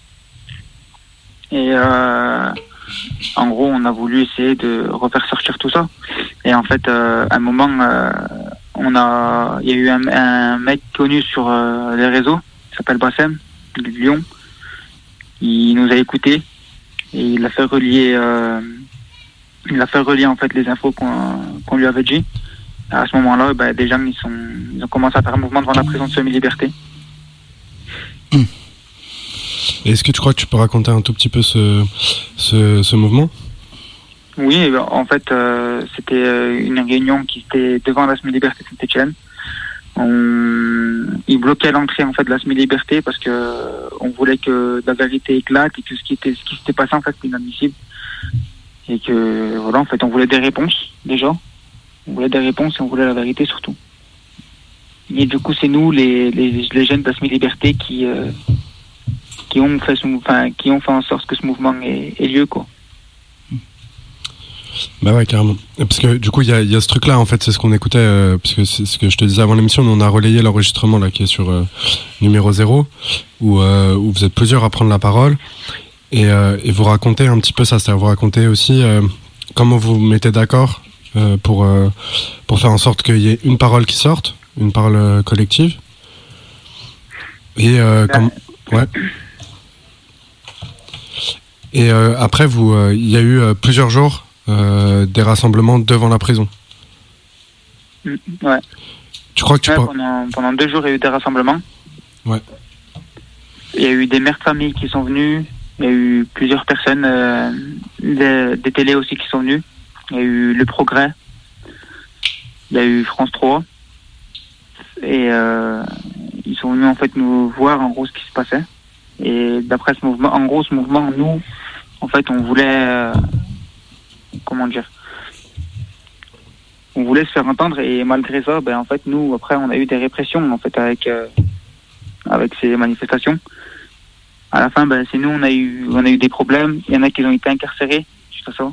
Et euh, en gros, on a voulu essayer de refaire sortir tout ça. Et en fait, euh, à un moment, euh, on a, il y a eu un, un mec connu sur euh, les réseaux, qui s'appelle Bassem, de Lyon. Il nous a écoutés et il a fait relier, euh, il a fait relier en fait les infos qu'on, qu'on lui avait dit. À ce moment-là, bah, des gens ils, sont, ils ont commencé à faire un mouvement devant la prison de semi-liberté. Mmh. Est-ce que tu crois que tu peux raconter un tout petit peu ce, ce, ce mouvement ? Oui, en fait, euh, c'était une réunion qui était devant la semi-liberté de Saint-Etienne. On... Ils bloquaient l'entrée en fait, de la semi-liberté parce qu'on voulait que la vérité éclate et que ce qui, était, ce qui s'était passé en fait, c'était inadmissible. Et que, voilà, en fait, on voulait des réponses, déjà. On voulait des réponses et on voulait la vérité surtout. Et du coup, c'est nous, les, les, les jeunes de la semi-liberté, qui, euh, qui, ont fait ce, enfin, qui ont fait en sorte que ce mouvement ait, ait lieu, quoi. Bah ouais, carrément. Parce que du coup, il y a, y a ce truc-là, en fait, c'est ce qu'on écoutait, euh, parce que c'est ce que je te disais avant l'émission, on a relayé l'enregistrement là qui est sur euh, numéro zéro, où, euh, où vous êtes plusieurs à prendre la parole, et, euh, et vous racontez un petit peu ça, c'est-à-dire vous racontez aussi euh, comment vous vous mettez d'accord Euh, pour, euh, pour faire en sorte qu'il y ait une parole qui sorte, une parole euh, collective. Et euh, comme, ouais. Et euh, après, vous, euh, il y a eu euh, plusieurs jours euh, des rassemblements devant la prison. Ouais. Tu crois que tu ouais, peux... pendant, pendant deux jours, il y a eu des rassemblements. Ouais. Il y a eu des mères de famille qui sont venues. Il y a eu plusieurs personnes, euh, des, des télés aussi qui sont venues. Il y a eu Le Progrès, il y a eu France trois, et euh, ils sont venus en fait nous voir en gros ce qui se passait. Et d'après ce mouvement, en gros ce mouvement, nous, en fait, on voulait, euh, comment dire, on voulait se faire entendre, et malgré ça, ben en fait, nous, après, on a eu des répressions en fait avec euh, avec ces manifestations. À la fin, ben, c'est nous, on a eu, on a eu des problèmes. Il y en a qui ont été incarcérés, juste à ça.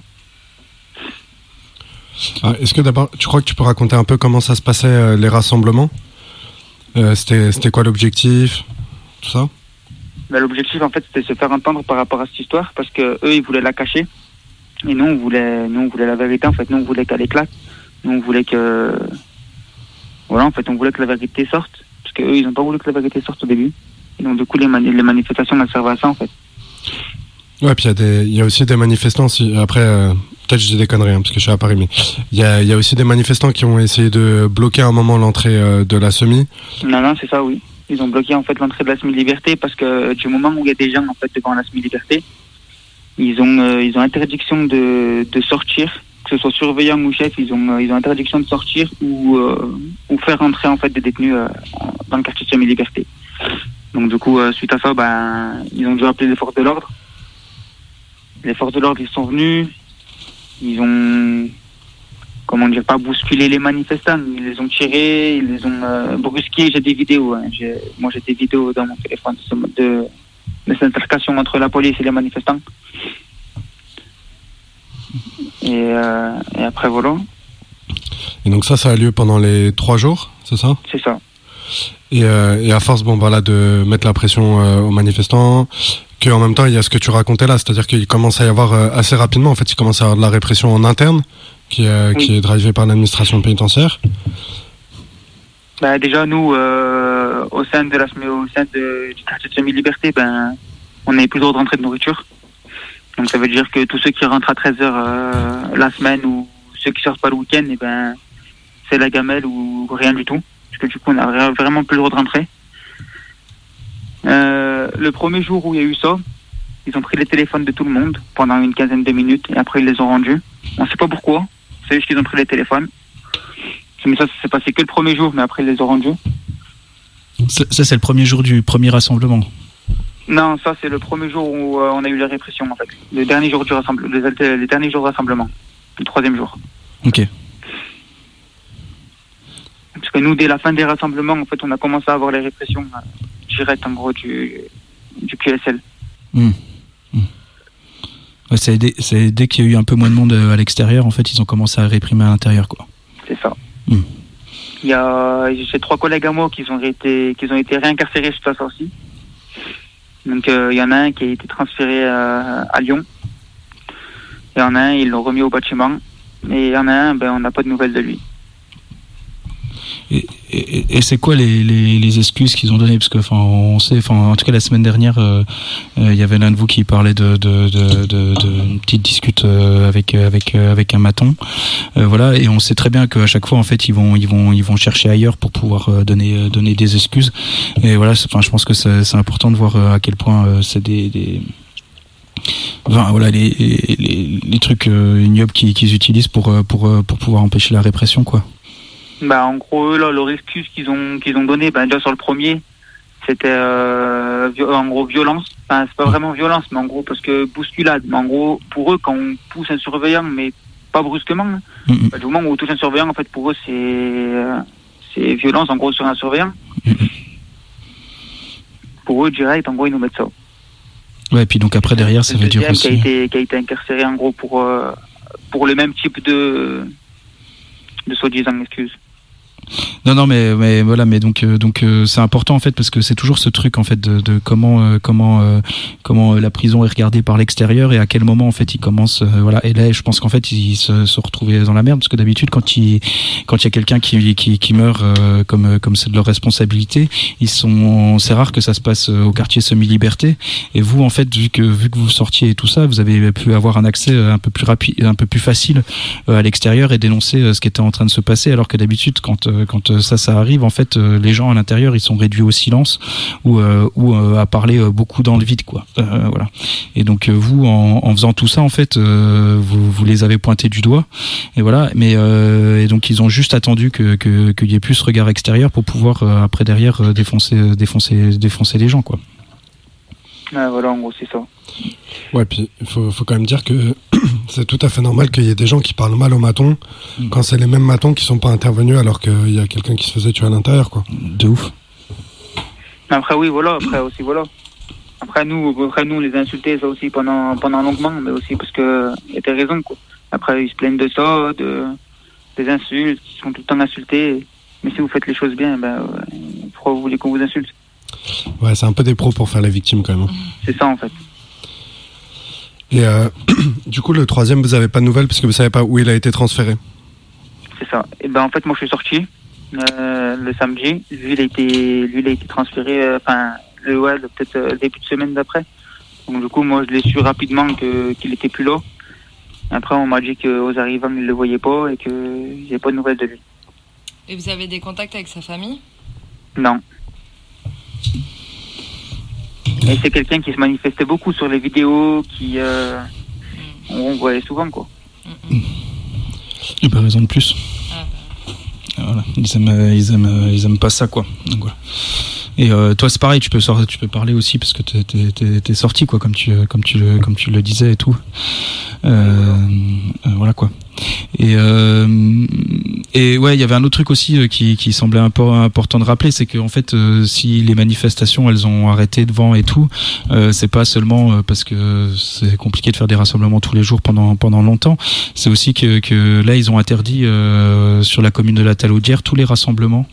Ah, est-ce que d'abord, tu crois que tu peux raconter un peu comment ça se passait, euh, les rassemblements euh, c'était, c'était quoi l'objectif, tout ça? Ben, l'objectif, en fait, c'était de se faire entendre par rapport à cette histoire, parce que eux, ils voulaient la cacher. Et nous, on voulait, nous, on voulait la vérité, en fait. Nous, on voulait qu'elle éclate. Nous, on voulait que... Voilà, en fait, on voulait que la vérité sorte. Parce qu'eux, ils n'ont pas voulu que la vérité sorte au début. Et donc, du coup, les, mani- les manifestations, elles servaient à ça, en fait. Ouais, puis il y a des, il y a aussi des manifestants, si, après, euh, peut-être je dis des conneries, hein, parce que je suis à Paris, mais il y a, il y a aussi des manifestants qui ont essayé de bloquer à un moment l'entrée euh, de la semi. Non, non, c'est ça, oui. Ils ont bloqué, en fait, l'entrée de la semi-liberté, parce que du moment où il y a des gens, en fait, devant la semi-liberté, ils ont, euh, ils ont interdiction de, de sortir, que ce soit surveillant ou chef, ils ont, euh, ils ont interdiction de sortir ou, euh, ou faire rentrer, en fait, des détenus euh, dans le quartier de semi-liberté. Donc, du coup, euh, suite à ça, ben, ils ont dû appeler les forces de l'ordre. Les forces de l'ordre, ils sont venus, ils ont, comment dire, pas bousculé les manifestants, ils les ont tirés, ils les ont euh, brusqués. J'ai des vidéos, hein. j'ai, moi j'ai des vidéos dans mon téléphone de, de, de cette altercation entre la police et les manifestants. Et, euh, et après, voilà. Et donc ça, ça a lieu pendant les trois jours, c'est ça? C'est ça. Et, euh, et à force, bon, voilà, de mettre la pression euh, aux manifestants, qu'en même temps, il y a ce que tu racontais là, c'est-à-dire qu'il commence à y avoir euh, assez rapidement, en fait, il commence à y avoir de la répression en interne, qui, euh, oui. qui est drivée par l'administration pénitentiaire. Bah, déjà, nous, euh, au sein de la au sein de, du quartier de semi-liberté, ben, on n'est plus le droit de rentrer de nourriture. Donc ça veut dire que tous ceux qui rentrent à treize heures euh, la semaine ou ceux qui sortent pas le week-end, et ben, c'est la gamelle ou rien du tout. Parce que du coup, on n'a vraiment plus le droit de rentrer. Euh, le premier jour où il y a eu ça, ils ont pris les téléphones de tout le monde pendant une quinzaine de minutes et après ils les ont rendus. On ne sait pas pourquoi, c'est juste qu'ils ont pris les téléphones. Mais ça, ça s'est passé que le premier jour, mais après ils les ont rendus. Ça, ça c'est le premier jour du premier rassemblement? Non, ça c'est le premier jour où euh, on a eu la répression en fait. Le dernier jour du rassemblement, les, les derniers jours de rassemblement, le troisième jour. Ok. Parce que nous, dès la fin des rassemblements, en fait, on a commencé à avoir les répressions euh, directes, en gros, du, du Q S L. Mmh. Mmh. Ouais, c'est dès, c'est dès qu'il y a eu un peu moins de monde à l'extérieur, en fait, ils ont commencé à réprimer à l'intérieur, quoi. C'est ça. Mmh. Il y a, j'ai trois collègues à moi qui ont été, qui ont été réincarcérés suite à ça aussi. Donc, euh, il y en a un qui a été transféré euh, à Lyon. Il y en a un, ils l'ont remis au bâtiment. Et il y en a un, ben, on n'a pas de nouvelles de lui. Et, et, et c'est quoi les, les, les excuses qu'ils ont données? Parce que, enfin, on sait, enfin, en tout cas la semaine dernière, il euh, euh, y avait l'un de vous qui parlait de, de, de, de, de une petite dispute euh, avec avec euh, avec un maton, euh, voilà. Et on sait très bien qu'à chaque fois, en fait, ils vont ils vont ils vont chercher ailleurs pour pouvoir euh, donner donner des excuses. Et voilà, enfin, je pense que c'est, c'est important de voir euh, à quel point euh, c'est des, des Enfin, voilà les, les, les trucs euh, ignobles qu'ils, qu'ils utilisent pour pour pour pouvoir empêcher la répression, quoi. Bah, en gros, là, leur excuse qu'ils ont, qu'ils ont donnée, bah, déjà sur le premier, c'était euh, en gros violence. Enfin, c'est pas vraiment violence, mais en gros, parce que bousculade. Mais en gros, pour eux, quand on pousse un surveillant, mais pas brusquement, mm-hmm. bah, du moment où on touche un surveillant, en fait, pour eux, c'est, euh, c'est violence, en gros, sur un surveillant. Mm-hmm. Pour eux, direct, en gros, ils nous mettent ça. Ouais, et puis donc après, derrière, ça le veut dire aussi... Qui a été, qui a été incarcéré, en gros, pour, euh, pour le même type de, de soi-disant excuses. Non, non, mais, mais voilà, mais donc, euh, donc euh, c'est important en fait parce que c'est toujours ce truc en fait de, de comment, euh, comment, euh, comment la prison est regardée par l'extérieur et à quel moment en fait ils commencent, euh, voilà. Et là, je pense qu'en fait ils se, se retrouvaient dans la merde parce que d'habitude quand il, quand il y a quelqu'un qui, qui, qui meurt euh, comme, comme c'est de leur responsabilité, ils sont, c'est rare que ça se passe au quartier semi-liberté. Et vous en fait, vu que, vu que vous sortiez et tout ça, vous avez pu avoir un accès un peu plus rapide, un peu plus facile euh, à l'extérieur et dénoncer euh, ce qui était en train de se passer, alors que d'habitude quand euh, quand ça ça arrive en fait euh, les gens à l'intérieur ils sont réduits au silence ou euh, ou euh, à parler euh, beaucoup dans le vide, quoi. Euh, voilà. Et donc euh, vous en, en faisant tout ça en fait euh, vous vous les avez pointés du doigt et voilà, mais euh, et donc ils ont juste attendu que que qu'il y ait plus ce regard extérieur pour pouvoir euh, après derrière euh, défoncer défoncer défoncer les gens, quoi. Ah, voilà, en gros c'est ça. Ouais, puis il faut, faut quand même dire que c'est tout à fait normal qu'il y ait des gens qui parlent mal aux matons mmh. quand c'est les mêmes matons qui sont pas intervenus alors qu'il y a quelqu'un qui se faisait tuer à l'intérieur, quoi. De ouf. Après oui, voilà, après aussi voilà. Après après nous, après nous, on les a insultés ça aussi pendant pendant longuement, mais aussi parce que il y a des raisons quoi. Après ils se plaignent de ça, de des insultes, ils sont tout le temps insultés. Mais si vous faites les choses bien, ben euh, pourquoi vous voulez qu'on vous insulte? Ouais, c'est un peu des pros pour faire les victimes quand même. C'est ça en fait. Et euh, du coup, le troisième, vous avez pas de nouvelles parce que vous savez pas où il a été transféré. C'est ça. Et ben en fait, moi je suis sorti euh, le samedi. Lui il a été, lui il a été transféré, enfin euh, le ouais, peut-être euh, début de semaine d'après. Donc du coup, moi je l'ai su rapidement que qu'il était plus là. Après, on m'a dit qu'aux arrivants ils le voyaient pas et qu'il n'y avait pas de nouvelles de lui. Et vous avez des contacts avec sa famille? Non. Et c'est quelqu'un qui se manifestait beaucoup sur les vidéos, qui euh, on voyait souvent quoi. Et pas raison de plus. Voilà. Ils aiment, ils aiment, ils aiment pas ça quoi. Donc, voilà. Et euh, toi c'est pareil, tu peux sortir, tu peux parler aussi parce que t'es, t'es, t'es, t'es sorti quoi, comme tu, comme tu le, comme tu le disais et tout. Euh, euh, voilà quoi. Et euh, et ouais, il y avait un autre truc aussi euh, qui, qui semblait impor- important de rappeler, c'est que en fait, euh, si les manifestations elles ont arrêté devant et tout, euh, c'est pas seulement euh, parce que c'est compliqué de faire des rassemblements tous les jours pendant pendant longtemps. C'est aussi que, que là ils ont interdit euh, sur la commune de la Talaudière tous les rassemblements,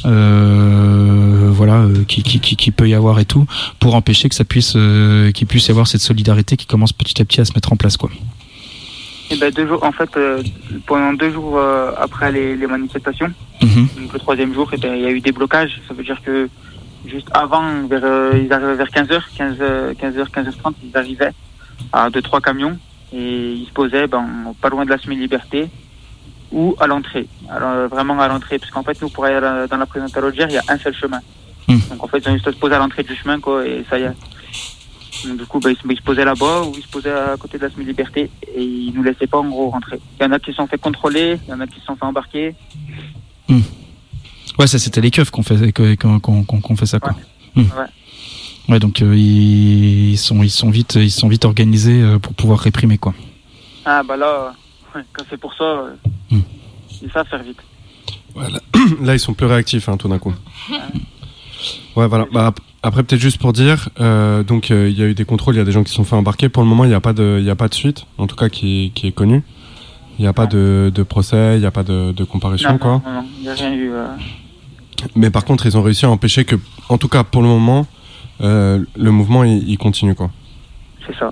euh, voilà, euh, qui, qui qui qui peut y avoir et tout, pour empêcher que ça puisse euh, qu'il puisse y avoir cette solidarité qui commence petit à petit à se mettre en place quoi. Et ben deux jours, en fait, euh, pendant deux jours euh, après les, les manifestations, mmh. donc le troisième jour, et ben, il y a eu des blocages. Ça veut dire que juste avant, vers, euh, ils arrivaient vers quinze heures, quinze heures, quinze heures, quinze heures trente, ils arrivaient à deux, trois camions et ils se posaient ben, pas loin de la semi-liberté ou à l'entrée. Alors euh, vraiment à l'entrée, parce qu'en fait, nous, pour aller la, dans la prison de Talaudière, il y a un seul chemin. Mmh. Donc en fait, ils ont juste à se poser à l'entrée du chemin, quoi, et ça y est. Donc, du coup, bah, ils, se, ils se posaient là-bas ou ils se posaient à côté de la semi-liberté et ils nous laissaient pas en gros rentrer. Il y en a qui se sont fait contrôler, il y en a qui se sont fait embarquer. Mmh. Ouais, ça c'était les keufs qu'on fait, qu'on, qu'on, qu'on fait ça quoi. Ouais. Mmh. Ouais. Ouais, donc euh, ils sont, ils sont vite, ils sont vite organisés euh, pour pouvoir réprimer quoi. Ah bah là, ouais, quand c'est pour ça, euh, mmh. ils savent faire vite. Ouais, là, là, ils sont plus réactifs hein, tout d'un coup. Ouais, ouais voilà. Bah, après, peut-être juste pour dire, euh, donc il euh, y a eu des contrôles, il y a des gens qui se sont fait embarquer. Pour le moment, il n'y a pas de, il a pas de suite, en tout cas qui, qui est connue. Il n'y a pas de, de procès, il n'y a pas de, de comparution, non, quoi. Non, non, il n'y a rien eu. Euh... Mais par contre, ils ont réussi à empêcher que, en tout cas pour le moment, euh, le mouvement il, il continue, quoi. C'est ça.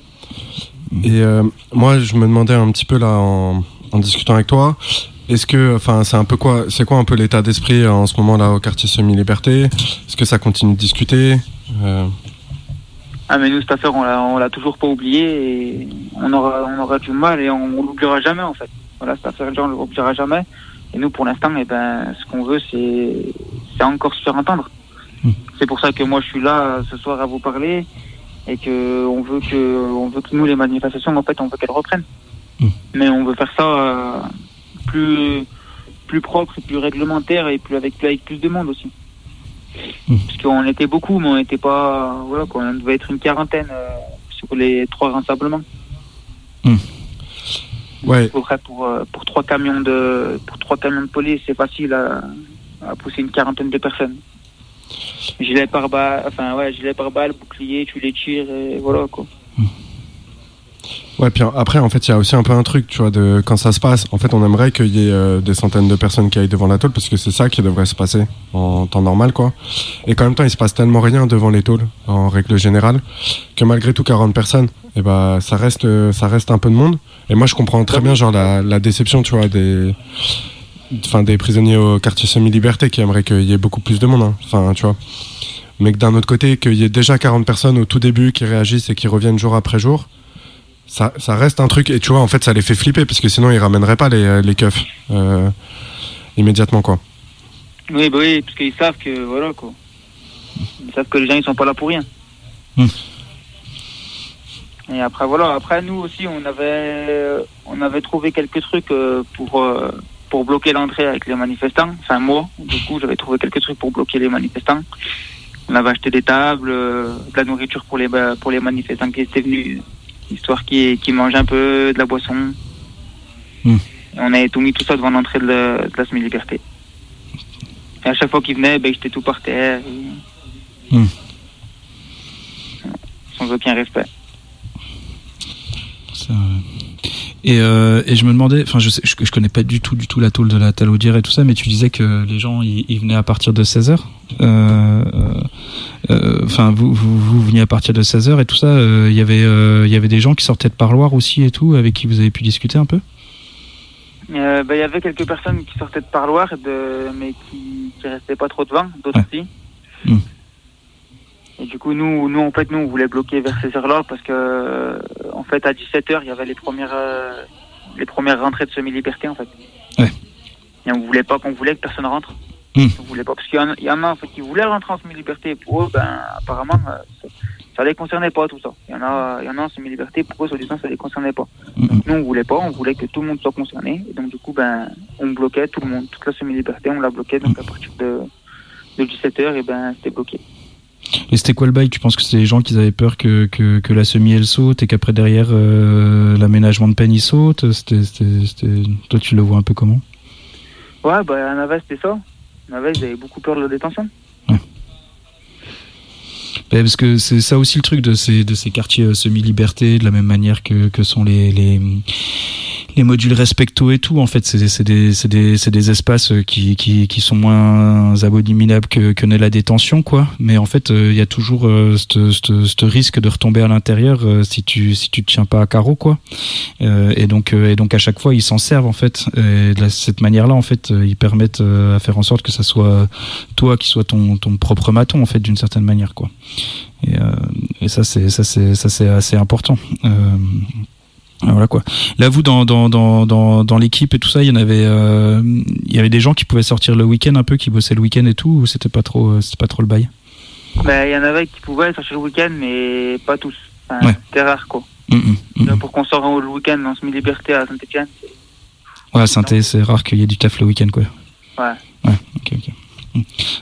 Et euh, moi, je me demandais un petit peu là, en, en discutant avec toi. Est-ce que, enfin, c'est un peu quoi, c'est quoi un peu l'état d'esprit en ce moment là au quartier Semi-Liberté? Est-ce que ça continue de discuter? euh... Ah mais nous cette affaire on l'a, on l'a toujours pas oublié et on aura, on aura du mal et on, on l'oubliera jamais en fait. Voilà, cette affaire là on l'oubliera jamais. Et nous pour l'instant, eh ben, ce qu'on veut c'est, c'est encore se faire entendre. Mmh. C'est pour ça que moi je suis là ce soir à vous parler et que on veut que, on veut que nous les manifestations en fait on veut qu'elles reprennent. Mmh. Mais on veut faire ça. Euh, plus plus propre et plus réglementaire et plus avec plus avec plus de monde aussi. Mmh. Parce qu'on était beaucoup mais on n'était pas voilà quoi, on devait être une quarantaine euh, sur les trois rassemblements. Mmh. Ouais. Pour, pour pour trois camions de pour trois camions de police, c'est facile à, à pousser une quarantaine de personnes. Gilet pare-balles, enfin ouais, gilet pare-balles, bouclier, tu les tires et voilà quoi. Mmh. Ouais, puis après, en fait, il y a aussi un peu un truc, tu vois, de quand ça se passe. En fait, on aimerait qu'il y ait euh, des centaines de personnes qui aillent devant la tôle, parce que c'est ça qui devrait se passer en temps normal, quoi. Et qu'en même temps, il se passe tellement rien devant les tôles, en règle générale, que malgré tout, quarante personnes, et bah, ça reste, euh, ça reste un peu de monde. Et moi, je comprends très bien, genre, la, la déception, tu vois, des, enfin, des prisonniers au quartier Semi-Liberté qui aimeraient qu'il y ait beaucoup plus de monde, hein. Enfin, tu vois. Mais que d'un autre côté, qu'il y ait déjà quarante personnes au tout début qui réagissent et qui reviennent jour après jour. Ça, ça reste un truc, et tu vois, en fait, ça les fait flipper, parce que sinon, ils ramèneraient pas les, les keufs euh, immédiatement, quoi. Oui, bah oui, parce qu'ils savent que, voilà, quoi. Ils savent que les gens, ils sont pas là pour rien. Mmh. Et après, voilà, après, nous aussi, on avait, on avait trouvé quelques trucs euh, pour, euh, pour bloquer l'entrée avec les manifestants. Enfin, moi, du coup, j'avais trouvé quelques trucs pour bloquer les manifestants. On avait acheté des tables, euh, de la nourriture pour les, pour les manifestants qui étaient venus. Histoire qu'ils qui mangent un peu de la boisson. Mmh. Et on avait tout mis tout ça devant l'entrée de la, de la Semi-Liberté. Et à chaque fois qu'ils venaient, ben, j'étais tout par terre. Et... Mmh. Ils sont aucun respect. Ça, et, euh, et je me demandais, enfin je, sais, je je connais pas du tout du tout la tôle de la Talaudière et tout ça, mais tu disais que les gens ils, ils venaient à partir de seize heures. Euh, euh, Enfin vous, vous vous veniez à partir de seize heures et tout ça. Il euh, y avait il euh, y avait des gens qui sortaient de parloir aussi et tout, avec qui vous avez pu discuter un peu. Il euh, bah, y avait quelques personnes qui sortaient de parloir, de, mais qui, qui restaient pas trop devant, d'autres ouais. aussi. Mmh. Et du coup, nous, nous, en fait, nous, on voulait bloquer vers ces heures-là parce que, euh, en fait, à dix-sept heures, il y avait les premières, euh, les premières rentrées de semi-liberté, en fait. Ouais. Et on voulait pas qu'on voulait que personne rentre. Mmh. On voulait pas, parce qu'il y en a, il y en a en fait, qui voulaient rentrer en semi-liberté. Pour eux, ben, apparemment, euh, ça, ça les concernait pas, tout ça. Il y en a, il y en a en semi-liberté, pour eux, soi-disant, ça les concernait pas. Mmh. Donc, nous, on voulait pas, on voulait que tout le monde soit concerné. Et donc, du coup, ben, on bloquait tout le monde, toute la semi-liberté, on la bloquait. Donc, à partir de, de dix-sept heures, et ben, c'était bloqué. Et c'était quoi le bail? Tu penses que c'était les gens qui avaient peur que, que, que la semi elle saute et qu'après derrière euh, l'aménagement de peine il saute? C'était, c'était, c'était... Toi tu le vois un peu comment? Ouais, bah à Navet c'était ça. À Navet ils avaient beaucoup peur de la détention. Ouais. Ben, parce que c'est ça aussi le truc de ces, de ces quartiers euh, semi-liberté, de la même manière que, que sont les, les, les modules respecto et tout. En fait, c'est, c'est, des, c'est, des, c'est des espaces qui, qui, qui sont moins abominables que, que n'est la détention, quoi. Mais en fait, il euh, y a toujours euh, ce risque de retomber à l'intérieur euh, si tu si tu te tiens pas à carreau, quoi. Euh, et donc euh, et donc à chaque fois, ils s'en servent en fait. Et de la, cette manière-là, en fait, euh, ils permettent euh, à faire en sorte que ça soit toi qui soit ton ton propre maton, en fait, d'une certaine manière, quoi. Et, euh, et ça c'est ça c'est ça c'est assez important. Euh, voilà quoi. Là vous dans dans dans dans dans l'équipe et tout ça, il y en avait euh, il y avait des gens qui pouvaient sortir le week-end un peu, qui bossaient le week-end et tout, ou c'était pas trop c'était pas trop le bail? Ben il y en avait qui pouvaient sortir le week-end, mais pas tous. Enfin, ouais. C'était rare quoi. Mmh, mmh, Là, pour qu'on sorte le week-end en semi-liberté à Saint-Etienne. Ouais, à Saint-Étienne, c'est rare qu'il y ait du taf le week-end quoi. Ouais. Ouais. Ok ok.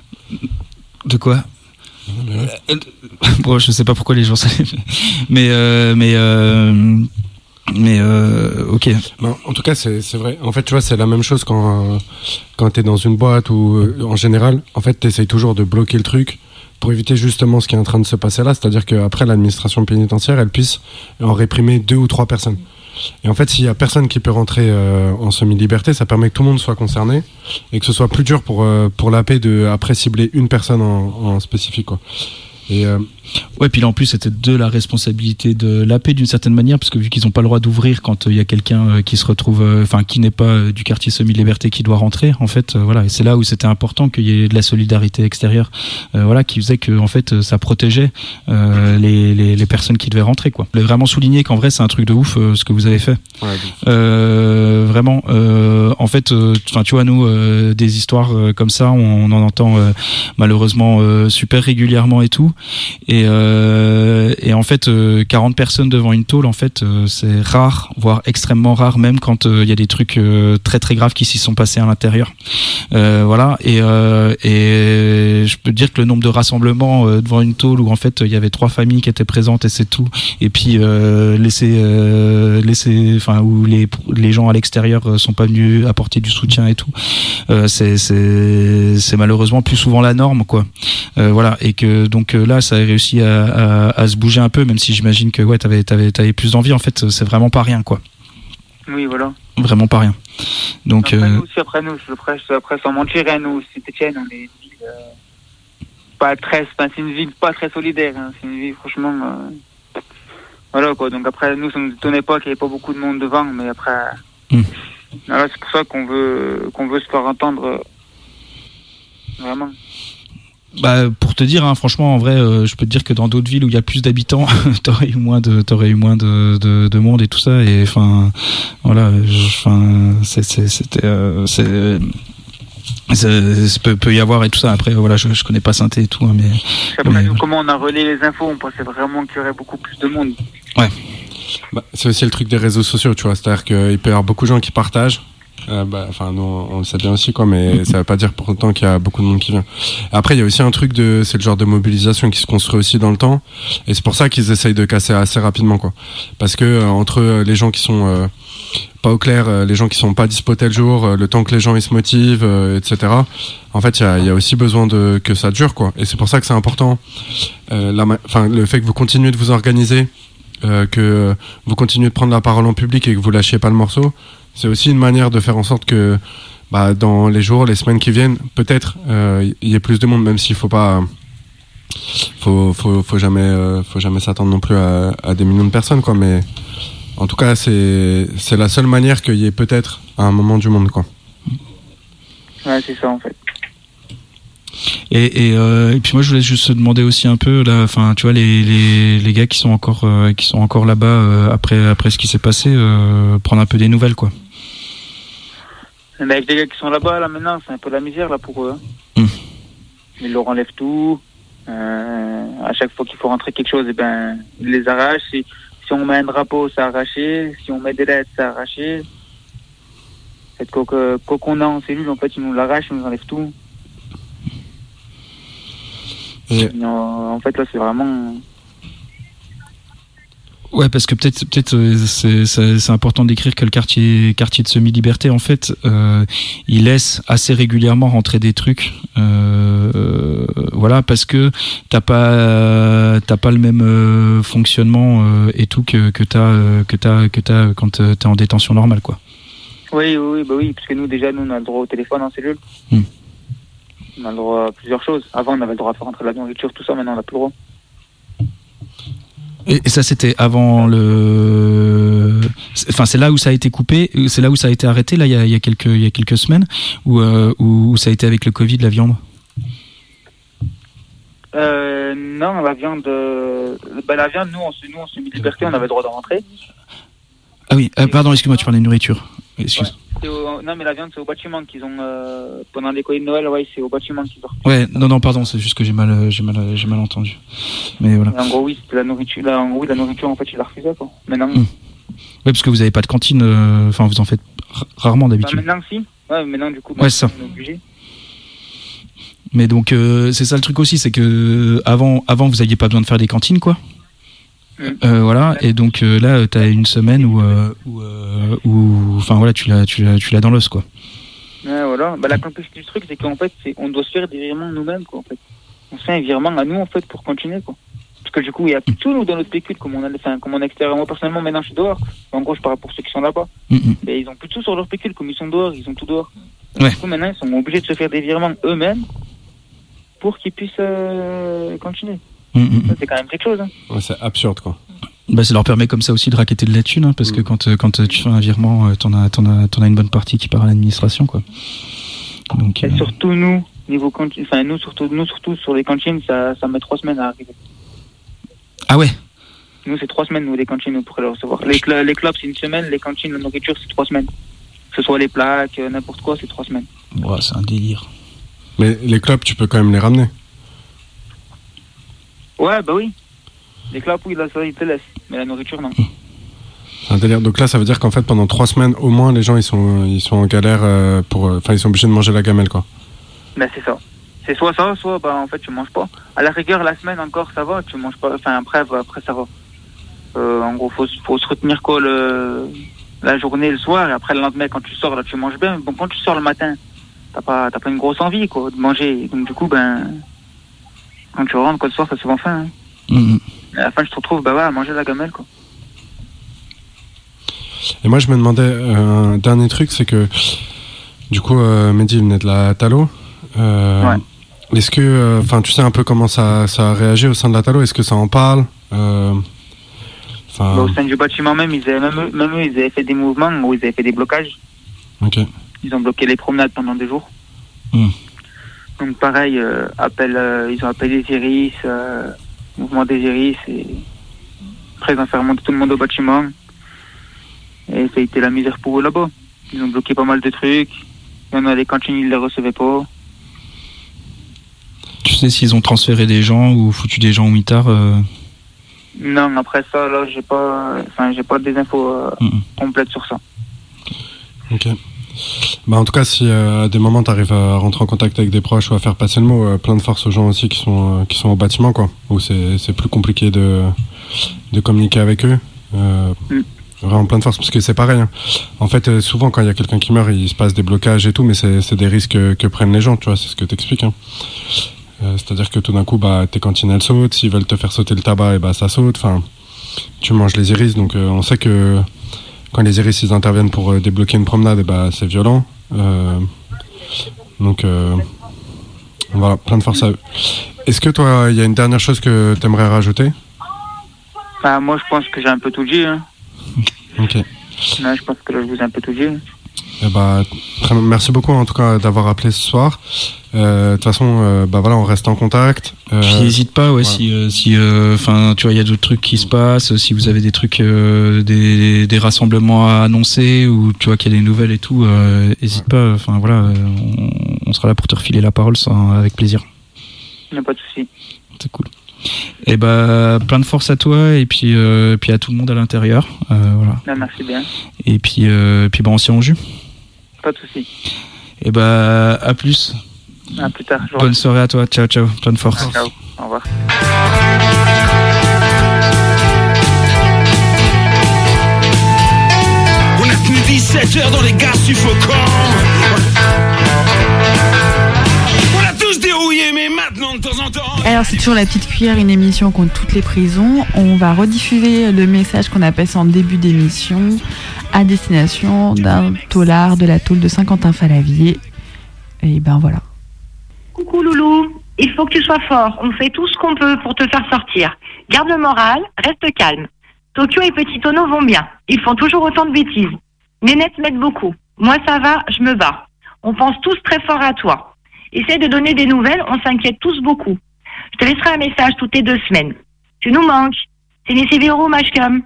De quoi? Ouais. Bon, je sais pas pourquoi les gens savent, mais euh, mais euh, mais euh, ok. Non, en tout cas, c'est c'est vrai. En fait, tu vois, c'est la même chose quand euh, quand t'es dans une boîte ou euh, en général. En fait, t'essayes toujours de bloquer le truc pour éviter justement ce qui est en train de se passer là, c'est-à-dire qu'après l'administration pénitentiaire, elle puisse en réprimer deux ou trois personnes. Et en fait, s'il y a personne qui peut rentrer euh, en semi-liberté, ça permet que tout le monde soit concerné et que ce soit plus dur pour euh, pour l'A P de après cibler une personne en, en spécifique, quoi. Et euh... ouais, puis là en plus c'était de la responsabilité de l'A P d'une certaine manière, parce que vu qu'ils n'ont pas le droit d'ouvrir quand il euh, y a quelqu'un euh, qui se retrouve, enfin euh, qui n'est pas euh, du quartier semi-liberté qui doit rentrer, en fait, euh, voilà. Et c'est là où c'était important qu'il y ait de la solidarité extérieure, euh, voilà, qui faisait que en fait ça protégeait euh, les, les les personnes qui devaient rentrer, quoi. Je voulais vraiment souligner qu'en vrai c'est un truc de ouf euh, ce que vous avez fait. Ouais, euh, vraiment. Euh, en fait, enfin euh, tu vois, nous euh, des histoires euh, comme ça, on, on en entend euh, malheureusement euh, super régulièrement et tout. Et, euh, et en fait, euh, quarante personnes devant une tôle, en fait, euh, c'est rare, voire extrêmement rare, même quand il euh, y a des trucs euh, très très graves qui s'y sont passés à l'intérieur. Euh, voilà. Et, euh, et je peux te dire que le nombre de rassemblements euh, devant une tôle où en fait il y avait trois familles qui étaient présentes et c'est tout. Et puis euh, laisser, euh, laisser, enfin où les les gens à l'extérieur euh, sont pas venus apporter du soutien et tout. Euh, c'est c'est c'est malheureusement plus souvent la norme, quoi. Euh, voilà. Et que donc là ça a réussi à, à, à se bouger un peu, même si j'imagine que ouais t'avais t'avais t'avais plus d'envie. En fait, c'est vraiment pas rien, quoi. Oui, voilà. Vraiment pas rien. Donc après euh... nous aussi, après nous, après, après sans mentir, hein, nous Saint-Etienne, on est une ville euh, pas très, enfin, c'est une ville pas très solidaire. Hein, c'est une ville franchement, euh, voilà quoi. Donc après nous, ça nous étonnait pas qu'il y ait pas beaucoup de monde devant, mais après, mm. voilà, c'est pour ça qu'on veut qu'on veut se faire entendre euh, vraiment. Bah, pour te dire, hein, franchement, en vrai, euh, je peux te dire que dans d'autres villes où il y a plus d'habitants, t'aurais eu moins de, t'aurais eu moins de, de, de monde et tout ça. Et enfin, voilà, enfin, c'est, c'est, c'était, euh, c'est, c'est, peut, peut y avoir et tout ça. Après, voilà, je, je connais pas Saint-Étienne et tout, hein, mais. Après, mais nous, comment on a relayé les infos, on pensait vraiment qu'il y aurait beaucoup plus de monde. Ouais. Bah, c'est aussi le truc des réseaux sociaux, tu vois. C'est-à-dire qu'il peut y avoir beaucoup de gens qui partagent. Euh, bah, enfin, nous, on le sait bien aussi, quoi, mais ça veut pas dire pour autant qu'il y a beaucoup de monde qui vient. Après, il y a aussi un truc de, c'est le genre de mobilisation qui se construit aussi dans le temps, et c'est pour ça qu'ils essayent de casser assez rapidement, quoi. Parce que euh, entre les gens qui sont euh, pas au clair, euh, les gens qui sont pas dispo tel jour, euh, le temps que les gens ils se motivent, euh, et cetera. En fait, il y a, y a aussi besoin de que ça dure, quoi. Et c'est pour ça que c'est important. Euh, la, enfin, le fait que vous continuez de vous organiser. Euh, que vous continuez de prendre la parole en public et que vous lâchiez pas le morceau, c'est aussi une manière de faire en sorte que bah, dans les jours, les semaines qui viennent, peut-être il euh, y ait plus de monde, même s'il faut pas, faut, faut, faut jamais, euh, faut jamais s'attendre non plus à, à des millions de personnes, quoi. Mais en tout cas, c'est c'est la seule manière qu'il y ait peut-être à un moment du monde, quoi. Ouais, c'est ça en fait. Et, et, euh, et puis moi je voulais juste te demander aussi un peu là, enfin tu vois les, les, les gars qui sont encore euh, qui sont encore là-bas euh, après après ce qui s'est passé, euh, prendre un peu des nouvelles quoi. Mais avec les gars qui sont là-bas là maintenant, c'est un peu la misère là pour eux. Mmh. Ils leur enlèvent tout. Euh, à chaque fois qu'il faut rentrer quelque chose, et eh ben ils les arrachent. Si, si on met un drapeau, c'est arraché. Si on met des lettres, c'est arraché. Cette quoi qu'on a en cellule, en fait, ils nous l'arrachent, ils nous enlèvent tout. Et en fait là c'est vraiment ouais parce que peut-être peut-être c'est, c'est, c'est important d'écrire que le quartier quartier de semi-liberté en fait euh, il laisse assez régulièrement rentrer des trucs euh, euh, voilà parce que t'as pas t'as pas le même euh, fonctionnement euh, et tout que que t'as euh, que t'as que t'as quand t'es en détention normale quoi. Oui oui oui bah oui parce que nous déjà nous on a le droit au téléphone en cellule. Hmm. On a le droit à plusieurs choses. Avant, on avait le droit de faire rentrer de la nourriture, tout ça. Maintenant, on n'a plus le droit. Et, et ça, c'était avant le... Enfin, c'est là où ça a été coupé, c'est là où ça a été arrêté, là, il y a, il y a, quelques, il y a quelques semaines, où, euh, où ça a été avec le Covid, la viande euh, Non, la viande... Euh... Bah, la viande, nous, on s'est, nous, on s'est mis liberté, on avait le droit de rentrer. Ah oui, euh, pardon, excuse-moi, tu parlais de nourriture. Excuse. Ouais. Au, non mais la viande c'est au bâtiment qu'ils ont euh, pendant les colis de Noël, ouais c'est au bâtiment qu'ils ont. Ouais non non pardon c'est juste que j'ai mal j'ai mal j'ai mal entendu. Mais voilà. Et en gros oui c'était la nourriture là en gros la nourriture en fait ils la refusaient quoi. Maintenant. Mmh. Ouais parce que vous avez pas de cantine enfin euh, vous en faites r- rarement d'habitude. Bah, maintenant si ouais maintenant du coup ouais ça. On est obligé. Mais donc euh, c'est ça le truc aussi c'est que avant avant vous aviez pas besoin de faire des cantines quoi. Mmh. Euh, voilà et donc euh, là t'as une semaine où euh, où euh, où enfin voilà tu l'as tu l'as tu l'as dans l'os quoi. Ouais voilà bah la complexité du truc c'est qu'en fait c'est on doit se faire des virements nous-mêmes quoi en fait. On se fait un virement à nous en fait pour continuer quoi. Parce que du coup il y a plus tout nous dans notre pécule comme on a enfin comme on est extérieur. Moi personnellement maintenant je suis dehors. En gros je parle pour ceux qui sont là-bas. Mmh. Mais ils ont plus tout sur leur pécule comme ils sont dehors ils ont tout dehors. Ouais. Du coup maintenant ils sont obligés de se faire des virements eux-mêmes pour qu'ils puissent euh, continuer. Mmh. Ça, c'est quand même quelque chose. Hein. Ouais, c'est absurde, quoi. Bah, ça leur permet comme ça aussi de raqueter de la thune, hein, parce mmh. que quand, quand tu fais un virement, t'en as, t'en as, t'en as une bonne partie qui part à l'administration, quoi. Donc, et euh... surtout nous, niveau cantine, enfin nous surtout, nous surtout sur les cantines, ça, ça met trois semaines à arriver. Ah ouais. Nous c'est trois semaines nous les cantines pour les recevoir. Les, cl- les clubs c'est une semaine, les cantines la nourriture c'est trois semaines. Que ce soit les plaques, n'importe quoi, c'est trois semaines. Ouais, c'est un délire. Mais les clubs, tu peux quand même les ramener. Ouais, bah oui. Les clubs, oui, là, ça, ils te laissent. Mais la nourriture, non. C'est un délire. Donc là, ça veut dire qu'en fait, pendant trois semaines, au moins, les gens, ils sont, ils sont en galère euh, pour... Enfin, euh, ils sont obligés de manger la gamelle, quoi. Bah, c'est ça. C'est soit ça, soit, bah, en fait, tu manges pas. À la rigueur, la semaine, encore, ça va, tu manges pas. Enfin, après, bah, après ça va. Euh, en gros, faut, faut se retenir, quoi, le... la journée, le soir, et après, le lendemain, quand tu sors, là, tu manges bien. Bon, quand tu sors le matin, t'as pas, t'as pas une grosse envie, quoi, de manger. Donc, du coup, ben... Quand tu rentres, quoi, le soir, t'as souvent faim, hein. Mmh. À la fin, je te retrouve bah ouais, à manger la gamelle, quoi. Et moi, je me demandais euh, un dernier truc, c'est que du coup, euh, Mehdi venait de la Talo. Euh, ouais. Est-ce que, enfin, euh, tu sais un peu comment ça, ça a réagi au sein de la Talo? Est-ce que ça en parle? euh, bah, au sein du bâtiment même, ils avaient, même, même eux, ils avaient fait des mouvements où ils avaient fait des blocages. Ok. Ils ont bloqué les promenades pendant des jours. Mmh. Donc pareil, euh, appel, euh, ils ont appelé les Iris, euh, mouvement des Iris, et après ils ont fait remonter tout le monde au bâtiment. Et ça a été la misère pour eux là-bas. Ils ont bloqué pas mal de trucs. Il y en a les cantines, ils les recevaient pas. Tu sais s'ils ont transféré des gens ou foutu des gens au mitard euh... Non, après ça, là, j'ai pas, enfin, j'ai pas des infos euh, mmh. complètes sur ça. Ok. Bah en tout cas, si euh, à des moments tu arrives à rentrer en contact avec des proches ou à faire passer le mot, euh, plein de force aux gens aussi qui sont euh, qui sont au bâtiment, quoi, où c'est c'est plus compliqué de de communiquer avec eux. Euh, mm. Vraiment plein de force, parce que c'est pareil. Hein. En fait, euh, souvent quand il y a quelqu'un qui meurt, il se passe des blocages et tout, mais c'est c'est des risques que, que prennent les gens, tu vois, c'est ce que t'expliques. Hein. Euh, c'est-à-dire que tout d'un coup, bah tes cantines elles sautent, s'ils veulent te faire sauter le tabac, et bah ça saute. Enfin, tu manges les iris, donc euh, on sait que quand les iris ils interviennent pour euh, débloquer une promenade, et bah c'est violent. Euh, donc euh, voilà, plein de force à eux. Est-ce que toi, il y a une dernière chose que tu aimerais rajouter? Bah, moi, je pense que j'ai un peu tout dit. Hein. Ok. Là, je pense que là, je vous ai un peu tout dit. Eh bah, très, merci beaucoup en tout cas d'avoir appelé ce soir. Euh, de toute façon, euh, bah voilà, on reste en contact. Euh, Puis n'hésite pas, ouais, voilà. si, euh, si, enfin, euh, tu vois, il y a d'autres trucs qui se passent. Si vous avez des trucs, euh, des, des rassemblements à annoncer ou tu vois qu'il y a des nouvelles et tout, n'hésite euh, pas. Enfin voilà, euh, on, on sera là pour te refiler la parole, ça, avec plaisir. Il n'y a pas de souci. C'est cool. Et bah, plein de force à toi et puis, euh, puis à tout le monde à l'intérieur. Euh, voilà. Ben, merci bien. Et puis, euh, puis bah, on s'y en jus. Pas de souci. Et bah, à plus. À plus tard. Bonne soirée à toi. Ciao, ciao. Plein de force. Ah, ciao. Au revoir. On a tenu dix-sept heures dans les gaz suffocants. On a tous dérouillé, mais maintenant de temps en temps. Alors c'est toujours la petite cuillère, une émission contre toutes les prisons. On va rediffuser le message qu'on appelle ça en début d'émission à destination d'un taulard de la tôle de Saint-Quentin-Fallavier. Et ben voilà. Coucou Loulou, il faut que tu sois fort. On fait tout ce qu'on peut pour te faire sortir. Garde le moral, reste calme. Tokyo et Petit Tonneau vont bien. Ils font toujours autant de bêtises. Nénette m'aide beaucoup. Moi ça va, je me bats. On pense tous très fort à toi. Essaie de donner des nouvelles, on s'inquiète tous beaucoup. Je te laisserai un message toutes les deux semaines. Tu nous manques. C'est Nessévéro, Mashcom.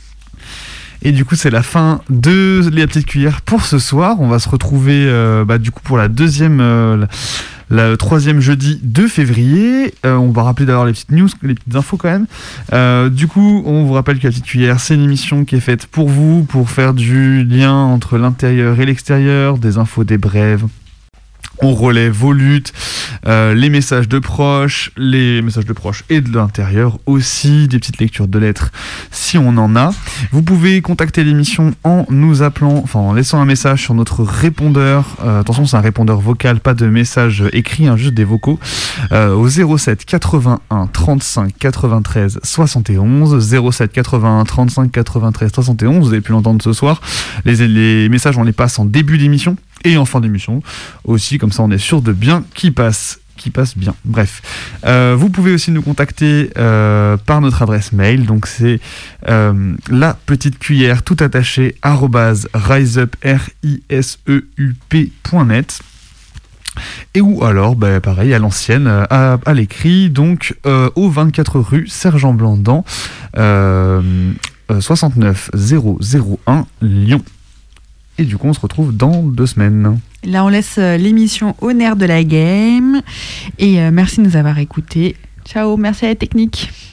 Et du coup, c'est la fin de la petite cuillère pour ce soir. On va se retrouver euh, bah, du coup pour la deuxième, euh, la, la troisième jeudi de février. Euh, on va rappeler d'abord les petites news, les petites infos quand même. Euh, du coup, on vous rappelle que la petite cuillère, c'est une émission qui est faite pour vous, pour faire du lien entre l'intérieur et l'extérieur, des infos, des brèves. On relaie vos luttes, euh, les messages de proches, les messages de proches et de l'intérieur aussi, des petites lectures de lettres si on en a. Vous pouvez contacter l'émission en nous appelant, enfin en laissant un message sur notre répondeur. Euh, attention, c'est un répondeur vocal, pas de message écrit, hein, juste des vocaux. Euh, au zéro sept quatre-vingt-un trente-cinq quatre-vingt-treize soixante et onze, zéro sept quatre-vingt-un trente-cinq quatre-vingt-treize soixante et onze. Vous avez pu l'entendre ce soir. Les, les messages, on les passe en début d'émission. Et en fin d'émission aussi, comme ça on est sûr de bien qui passe, qui passe bien. Bref, euh, vous pouvez aussi nous contacter euh, par notre adresse mail, donc c'est euh, la petite cuillère tout attaché arobase riseup r i s e u p point net. Et ou alors, bah, pareil, à l'ancienne, à, à l'écrit, donc euh, au vingt-quatre rue Sergent Blandan, euh, euh, soixante-neuf zéro zéro un Lyon. Et du coup, on se retrouve dans deux semaines. Là, on laisse l'émission au nerf de la game. Et euh, merci de nous avoir écoutés. Ciao, merci à la technique.